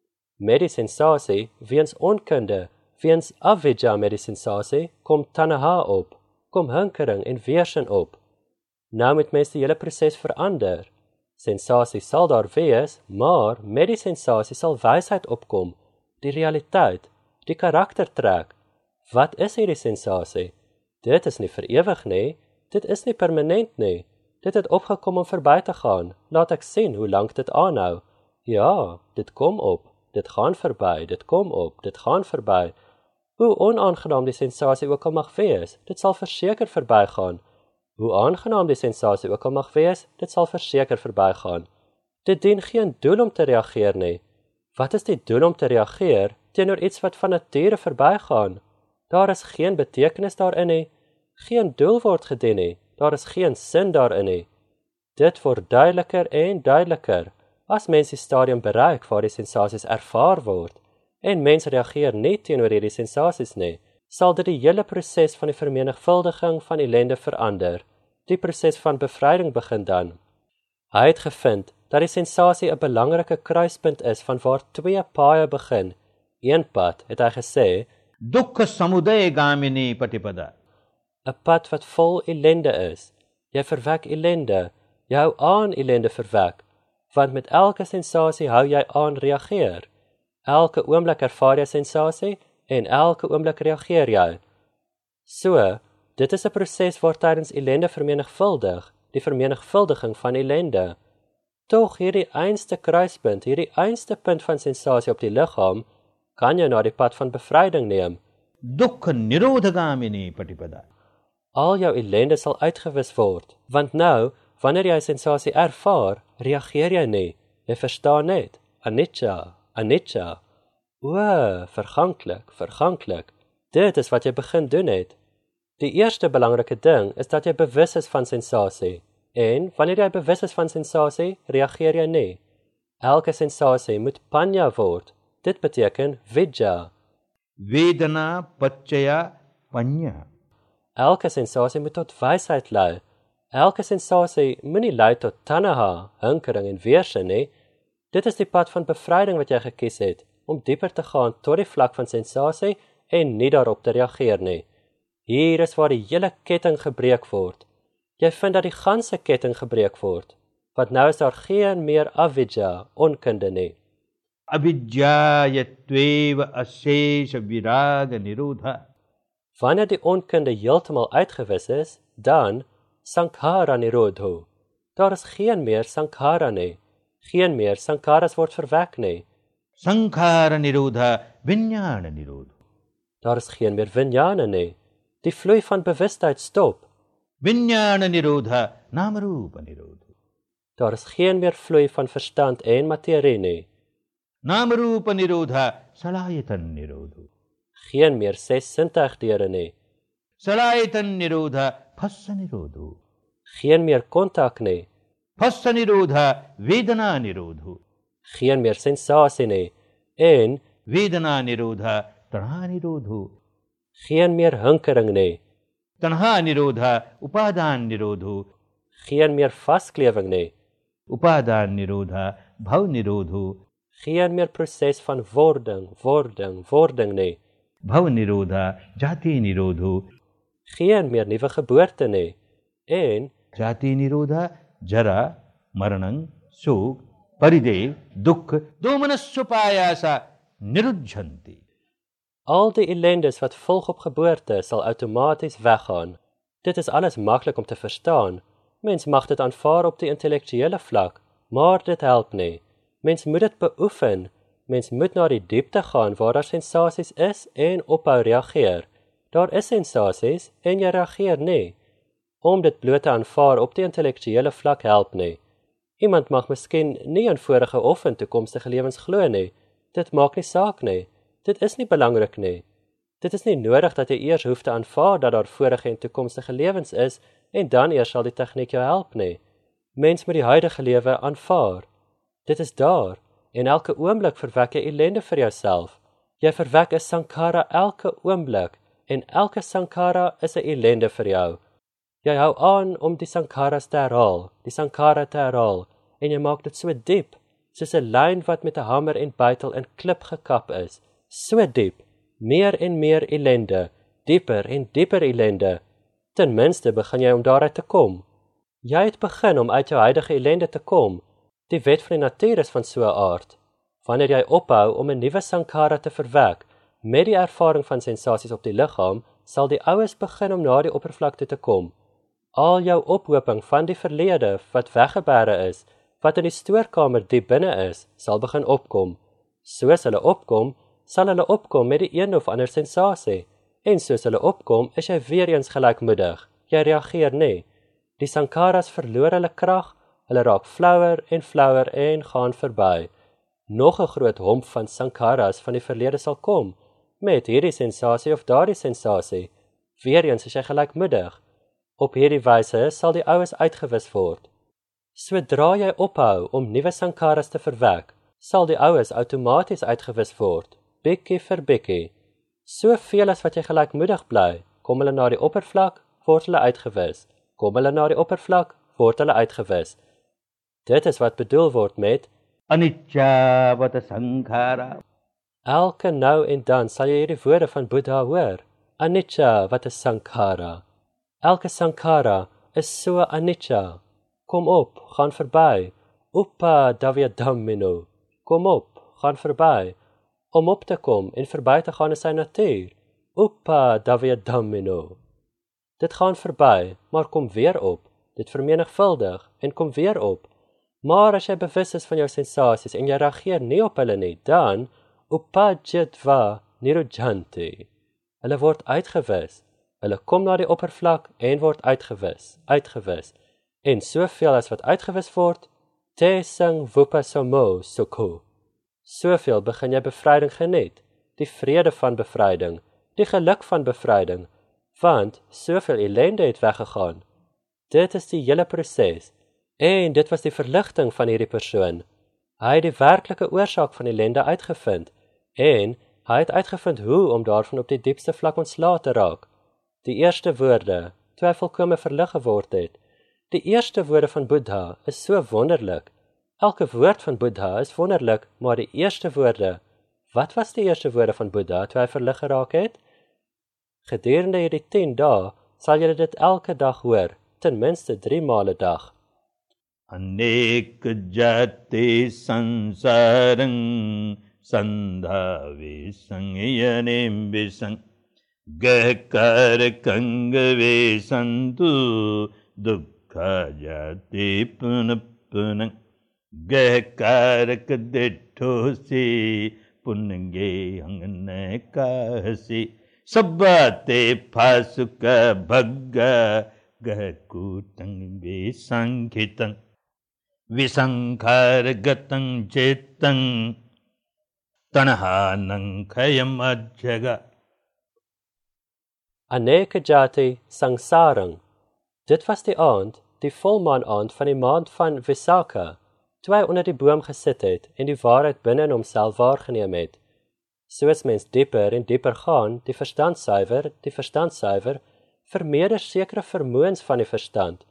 Met die sensasie, weens onkunde, weens avidya met die sensasie, kom tanaha op, kom hinkering en weerstand op. Nou moet mens die hele proses verander. Sensasie sal daar wees, maar met die sensasie sal wysheid opkom, die realiteit, die karaktertrek. Wat is hierdie sensasie? Dit is nie vir ewig nie, dit is nie permanent nie. Dit het opgekom om verby te gaan. Laat ek sien hoe lank dit aanhou. Ja, dit kom op, dit gaan verby, dit kom op, dit gaan verby. Hoe onaangenaam die sensasie ook al mag wees, dit sal verseker verbygaan. Hoe aangenaam die sensasie ook al mag wees, dit sal verseker verbygaan. Dit dien geen doel om te reageer nie. Wat is die doel om te reageer teenoor iets wat van nature verbygaan? Daar is geen betekenis daarin nie. Geen doel word gedien nie. Daar is geen sin daarin nie. Dit word duideliker en duideliker as mens die stadium bereik waar die sensasies ervaar word en mens reageer nie teenoor hierdie sensasies nie, sal dit die hele proses van die vermenigvuldiging van ellende verander. Die proses van bevryding begin dan. Hy het gevind dat die sensasie 'n belangrike kruispunt is van waar 2 paaie begin. Een pad, het hy gesê, Dukkha samudaya gamini patipada. 'n pad wat vol ellende is. Jy verwek ellende, jy hou aan ellende verwek, want met elke sensasie hou jy aan reageer. Elke oomblik ervaar jy sensasie, en elke oomblik reageer jy. So, dit is 'n proses waar tydens ellende vermenigvuldig, die vermenigvuldiging van ellende. Tog hierdie einste kruispunt, hierdie einste punt van sensasie op die liggaam, kan jy na die pad van bevryding neem. Dukkha nirodhagamini patipada. Al jou ellende sal uitgewis word, want nou, wanneer jy sensasie ervaar, reageer jy nie, jy verstaan net, anicca, anicca. O, verganklik, verganklik, dit is wat jy begin doen het. Die eerste belangrike ding is dat jy bewus is van sensasie, en wanneer jy bewus is van sensasie, reageer jy nie. Elke sensasie moet panya word, dit beteken vidya. Vedana pachaya panya. Elke sensasie moet tot wysheid lei. Elke sensasie moenie lei tot tanaha, hinkering en weerstand nie. Dit is die pad van bevryding wat jy gekies het, om dieper te gaan tot die vlak van sensasie en nie daarop te reageer nie. Hier is waar die hele ketting gebreek word. Jy vind dat die ganse ketting gebreek word, want nou is daar geen meer avidya, onkunde nie. Avidya tveva asesha viraga nirodha. Wanneer die onkunde heeltemal uitgewis is, dan sankhara nirodho. Daar is geen meer sankhara nie. Geen meer sankharas word verwek nie. Sankhara nirodha vinyana nirodha. Daar is geen meer vinyana nie. Die vloei van bewustheid stop. Vinyana nirodha namarupa nirodha. Daar is geen meer vloei van verstand en materie nie. Namarupa nirodha salayatan nirodha. Geen meer 6 sintuigdere nie. Salayatan nirodha phassa nirodha. Geen meer kontak nie. Phassa nirodha vedana nirodha. Geen meer sensasie nie. En Vedana nirodha tanha nirodha. geen meer hinkering nie. Tanha nirodha upadan nirodha. Geen meer vasklewing nie. Upadan nirodha bhav nirodha. Geen meer proses van wording nie. Bhav nirodha jati nirodha. Geen meer nuwe geboorte nie. En Jati nirodha jara maranang suk paridev dukkha domanasupayasa nirujhanti. al die ellendes wat volg op geboorte sal outomaties weggaan. Dit is alles maklik om te verstaan. Mens mag dit aanvaar op die intellektuele vlak, maar dit help nie. Mens moet dit beoefen. Mens moet na die diepte gaan waar daar sensasies is en ophou reageer. Daar is sensasies en jy reageer nie. Om dit bloot te aanvaar op die intellektuele vlak help nie. Iemand mag miskien nie in vorige of in toekomstige lewens glo nie. Dit maak nie saak nie. Dit is nie belangrik nie. Dit is nie nodig dat jy eers hoef te aanvaar dat daar vorige en toekomstige lewens is en dan eers sal die tegniek jou help nie. Mens moet die huidige lewe aanvaar. Dit is daar en elke oomblik verwek jy ellende vir jouself. Jy verwek 'n sankhara elke oomblik en elke sankhara is 'n ellende vir jou. Jy hou aan om die sankharas te herhaal, die sankhara te herhaal en jy maak dit so diep, soos 'n lyn wat met 'n hamer en bytel in klip gekap is. So diep, meer en meer ellende, dieper en dieper ellende. Ten minste begin jy om daaruit te kom. Jy het begin om uit jou huidige ellende te kom. Die wet van die natuur is van so 'n aard. Wanneer jy ophou om 'n nuwe sankhara te verwek, met die ervaring van sensasies op die liggaam, sal die oues begin om na die oppervlakte te kom. Al jou ophoping van die verlede wat weggebêre is, wat in die stoorkamer diep binne is, sal begin opkom. Soos hulle opkom, sal hulle opkom met die een of ander sensasie. En soos hulle opkom, is jy weer eens gelykmoedig. Jy reageer nie. Die sankharas verloor hulle krag, hulle raak flauwer en gaan verby. Nog 'n groot homp van sankharas van die verlede sal kom, met hierdie sensasie of daardie sensasie. Weer eens is jy gelykmoedig. Op hierdie wyse sal die oues uitgewis word. Sodra jy ophou om nuwe sankharas te verwek, sal die oues outomaties uitgewis word, bietjie vir bietjie. Soveel as wat jy gelykmoedig bly, kom hulle na die oppervlak, word hulle uitgewis. Kom hulle na die oppervlak, word hulle uitgewis. Dit is wat bedoel word met Anicca vata sankhara. elke nou en dan sal jy hierdie woorde van Boeddha hoor. Anicca vata sankhara. Elke sankhara is so anicca. Kom op, gaan verby. Upa davya dhammino. Kom op, gaan verby. Om op te kom en verby te gaan is sy natuur. Upa davya dhammino. Dit gaan verby, maar kom weer op. Dit vermenigvuldig en kom weer op. Maar as jy bewus is van jou sensasies en jy reageer nie op hulle nie, dan upajitva nirujjanti. Hulle word uitgewis. Hulle kom na die oppervlak en word uitgewis. En soveel as wat uitgewis word, te sang vupasamo sukho. Soveel begin jy bevryding geniet, die vrede van bevryding, die geluk van bevryding, want soveel ellende het weggegaan. Dit is die hele proses, en dit was die verligting van hierdie persoon. Hy het die werklike oorsaak van ellende uitgevind, en hy het uitgevind hoe om daarvan op die diepste vlak ontslae te raak. Die eerste woorde, toe hy volkome verlig geword het. Die eerste woorde van Boeddha is so wonderlik. Elke woord van Boeddha is wonderlik, maar die eerste woorde, wat was die eerste woorde van Boeddha toe hy verlig geraak het? Gedurende hierdie 10 dae sal jy dit elke dag hoor, ten minste 3 maal 'n dag. Anek jate sansarang sandhave sangyanem visang gahkar kangave santu dukkha jate punapunang gahkarak dethosi punange hanganekasi sabbate phasuka bhagga gahkutang visankitang visankargatang chetang tanahanang khayam ajjaga. Aneka jati sangsarang. Dit was die aand, die volmaan aand van die maand van Visakha, toe hy onder die boom gesit het en die waarheid binne in homself waargeneem het. Soos mens dieper en dieper gaan, die verstand suiwer, vermeerder sekere vermoëns van die verstand.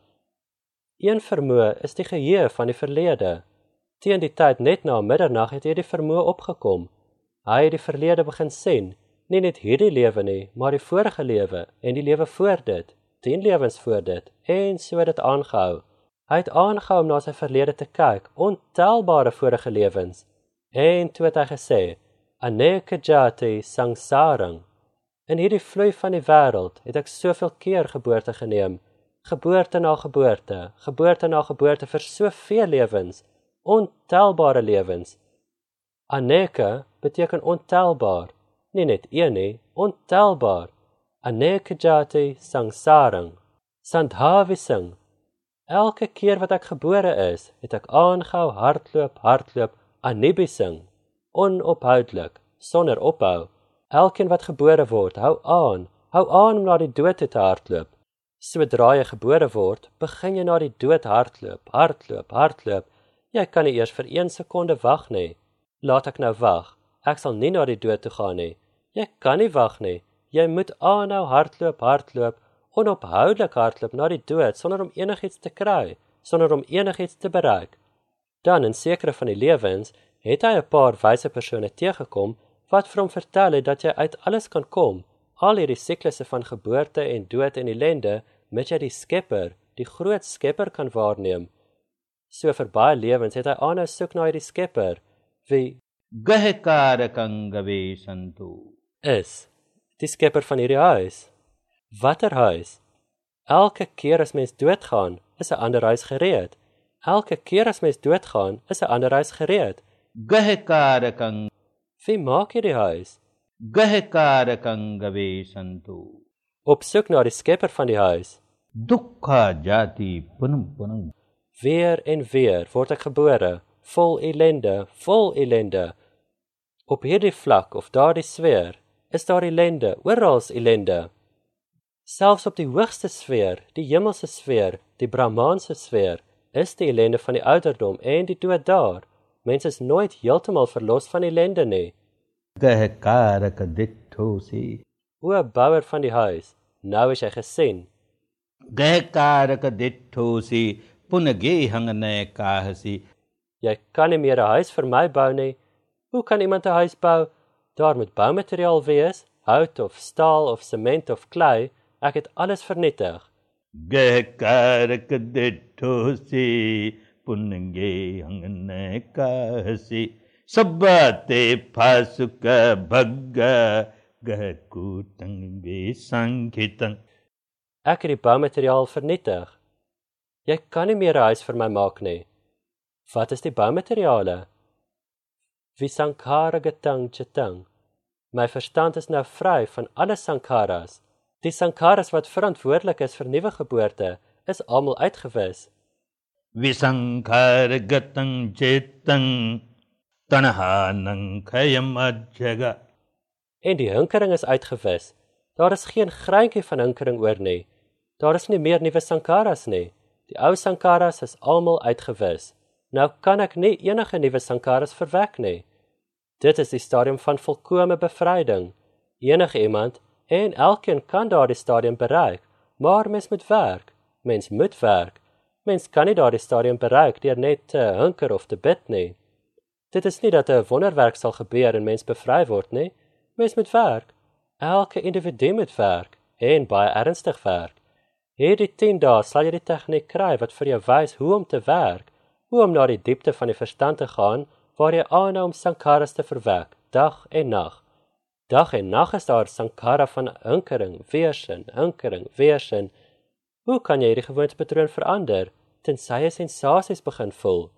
Een vermoë is die geheue van die verlede. Teen die tyd net na middernag het hierdie vermoë opgekom. Hy het die verlede begin sien, nie net hierdie lewe nie, maar die vorige lewe en die lewe voor dit, 10 lewens voor dit, en so het dit aangehou. Hy het aangehou om na sy verlede te kyk, ontelbare vorige lewens. En toe het hy gesê, Aneka jati sangsarang. In hierdie vloei van die wêreld het ek soveel keer geboorte geneem, geboorte na geboorte, geboorte na geboorte vir soveel lewens, ontelbare lewens. Aneka beteken ontelbaar, nie net een nie, ontelbaar. Aneka jati sangsarang. Sandhavisang. Elke keer wat ek gebore is, het ek aangehou hardloop, anibising, onophoudelik, sonder ophou. Elkeen wat gebore word, hou aan om na die dood te hardloop. Sodra jy gebore word, begin jy na die dood hardloop. Jy kan nie eers vir 1 sekonde wag nie. Laat ek nou wag, ek sal nie na die dood toe gaan nie. Jy kan nie wag nie, jy moet aanhou hardloop, onophoudelik hardloop na die dood, sonder om enigiets te kry, sonder om enigiets te bereik. Dan in sekere van die lewens, het hy 'n paar wyse persone teëgekom, wat vir hom vertel het dat jy uit alles kan kom, al hierdie siklusse van geboorte en dood en ellende, met jy die skepper, die groot skepper kan waarneem. So vir baie lewens het hy aanhou soek na hierdie skepper, wie gahkarakangave santu is, die skepper van hierdie huis. Watter huis? Elke keer as mens doodgaan, is 'n ander huis gereed. Elke keer as mens doodgaan, is 'n ander huis gereed. gahkarakang Wie maak hierdie huis? gahkarakangave santu Op soek na die skepper van die huis. dukkha jati punam. Weer en weer word ek gebore, vol ellende. Op hierdie vlak of daardie sfeer, is daar ellende, orals ellende. Selfs op die hoogste sfeer, die hemelse sfeer, die Brahmaanse sfeer, is die ellende van die ouderdom en die dood daar. Mens is nooit heeltemal verlos van ellende nie. gahkarak dethosi O bouer van die huis, nou is jy gesien. gahkarak dethosi punage hanganekasi. Jy kan nie meer 'n huis vir my bou nie. Hoe kan iemand 'n huis bou? Daar moet boumateriaal wees, hout of staal of sement of klei. Ek het alles vernietig. गहकारक दिठोसी पुनगे हंगन कहसी सब्बाते फासुक Bhagga gehkutang besangkitang. Ek het die boumateriaal vernietig. Jy kan nie meer 'n huis vir my maak nie. Wat is die boumateriale? Visankhara getang chetang. My verstand is nou vry van alle sankharas. Die sankharas wat verantwoordelik is vir nuwe geboorte, is almal uitgewis. Visankhara gatang chetang tanhanang khayamajjaga. En die hinkering is uitgewis. Daar is geen greintjie van hinkering oor nie. Daar is nie meer nuwe sankharas nie. Die ou sankharas is almal uitgewis. Nou kan ek nie enige nuwe sankharas verwek nie. Dit is die stadium van volkome bevryding. Enige iemand en elkeen kan daardie stadium bereik, maar mens moet werk. Mens moet werk. Mens kan nie daardie stadium bereik deur net te hinker of te bid nie. Dit is nie dat 'n wonderwerk sal gebeur en mens bevry word nie. Mens moet werk. Elke individu moet werk en baie ernstig werk. Hierdie 10 dae sal jy die tegniek kry wat vir jou wys hoe om te werk, hoe om na die diepte van die verstand te gaan, waar jy aanhou om sankharas te verwek, dag en nag. Dag en nag is daar sankhara van hinkering, weersin. Hoe kan jy hierdie gewoontepatroon verander, tensy jy sensasies begin voel?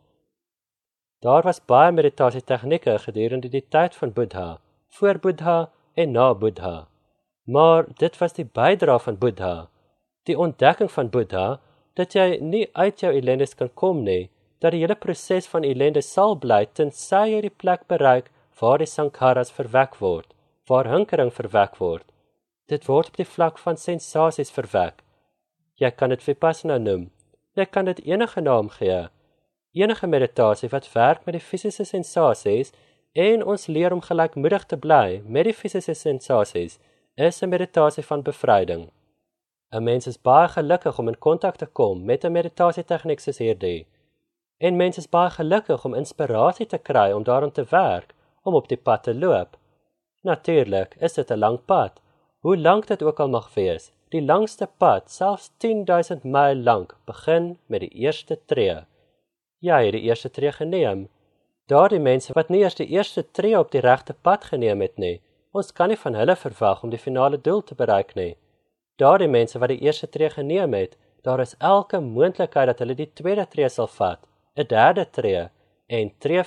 Daar was baie meditasietegnieke gedurende die tyd van Boeddha, voor Boeddha en na Boeddha. Maar dit was die bydra van Boeddha, die ontdekking van Boeddha, dat jy nie uit jou ellendes kan kom nie, dat die hele proses van ellende sal bly, tensy jy die plek bereik waar die sankharas verwek word, waar hinkering verwek word. Dit word op die vlak van sensasies verwek. Jy kan dit vipassana noem, jy kan dit enige naam gee. Enige meditasie wat werk met die fisiese sensasies en ons leer om gelykmoedig te bly met die fisiese sensasies, is 'n meditasie van bevryding. 'n Mens is baie gelukkig om in kontak te kom met 'n meditasietegniek soos hierdie. En mens is baie gelukkig om inspirasie te kry om daaraan te werk, om op die pad te loop. Natuurlik is dit 'n lang pad, hoe lank dit ook al mag wees. Die langste pad, selfs 10.000 myl lank, begin met die eerste tree. Jy het die eerste tree geneem. Daardie mense wat nie eers die eerste tree op die regte pad geneem het nie, ons kan nie van hulle verwag om die finale doel te bereik nie. Daardie mense wat die eerste tree geneem het, daar is elke moontlikheid dat hulle die tweede tree sal vat, 'n derde tree, en tree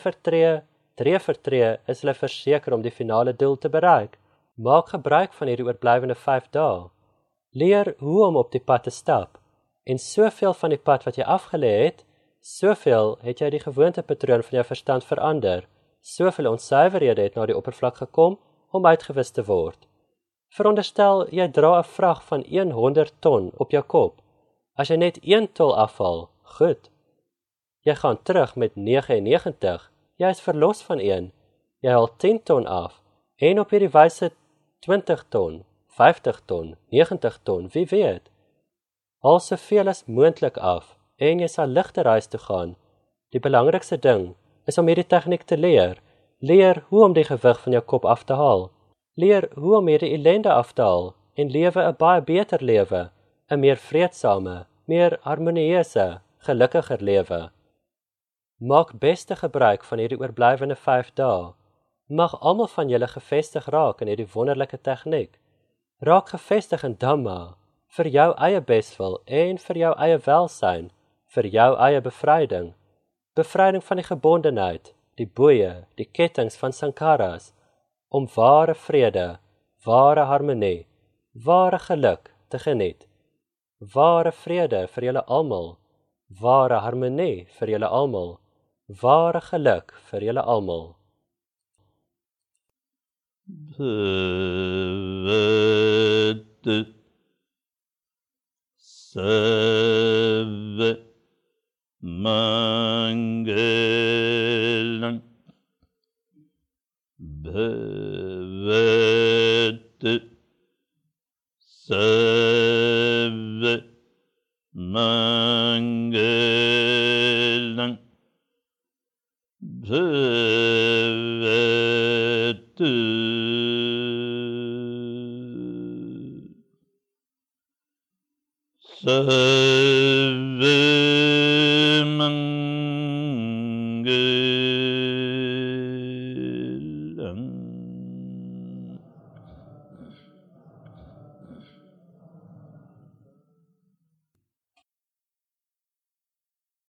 vir tree is hulle verseker om die finale doel te bereik. Maak gebruik van hierdie oorblywende 5 dae. Leer hoe om op die pad te stap, en soveel van die pad wat jy afgelê het, soveel het jy die gewoontepatroon van jou verstand verander, soveel onsuiverhede het na die oppervlak gekom om uitgewis te word. Veronderstel, jy dra 'n vrag van 100 ton op jou kop. As jy net 1 tol afval, goed. Jy gaan terug met 99, jy is verlos van 1. Jy haal 10 ton af, en op hierdie wyse 20 ton, 50 ton, 90 ton, wie weet. Haal soveel as moontlik af, en jy sal ligter huis toe gaan. Die belangrikste ding is om hierdie tegniek te leer. Leer hoe om die gewig van jou kop af te haal. Leer hoe om hierdie ellende af te haal en lewe 'n baie beter lewe, 'n meer vreedsame, meer harmonieuse, gelukkiger lewe. Maak beste gebruik van hierdie oorblywende 5 dae. Mag almal van julle gevestig raak in hierdie wonderlike tegniek. Raak gevestig in Dhamma, vir jou eie beswil en vir jou eie welsyn, vir jou eie bevryding. Bevryding van die gebondenheid, die boeie, die kettinge van sankharas, om ware vrede, ware harmonie, ware geluk te geniet. Ware vrede vir julle almal, ware harmonie vir julle almal, ware geluk vir julle almal. Bhavad Sarva Mangalam Bhavad Sarva Mangalam Bhavad Sarvamangala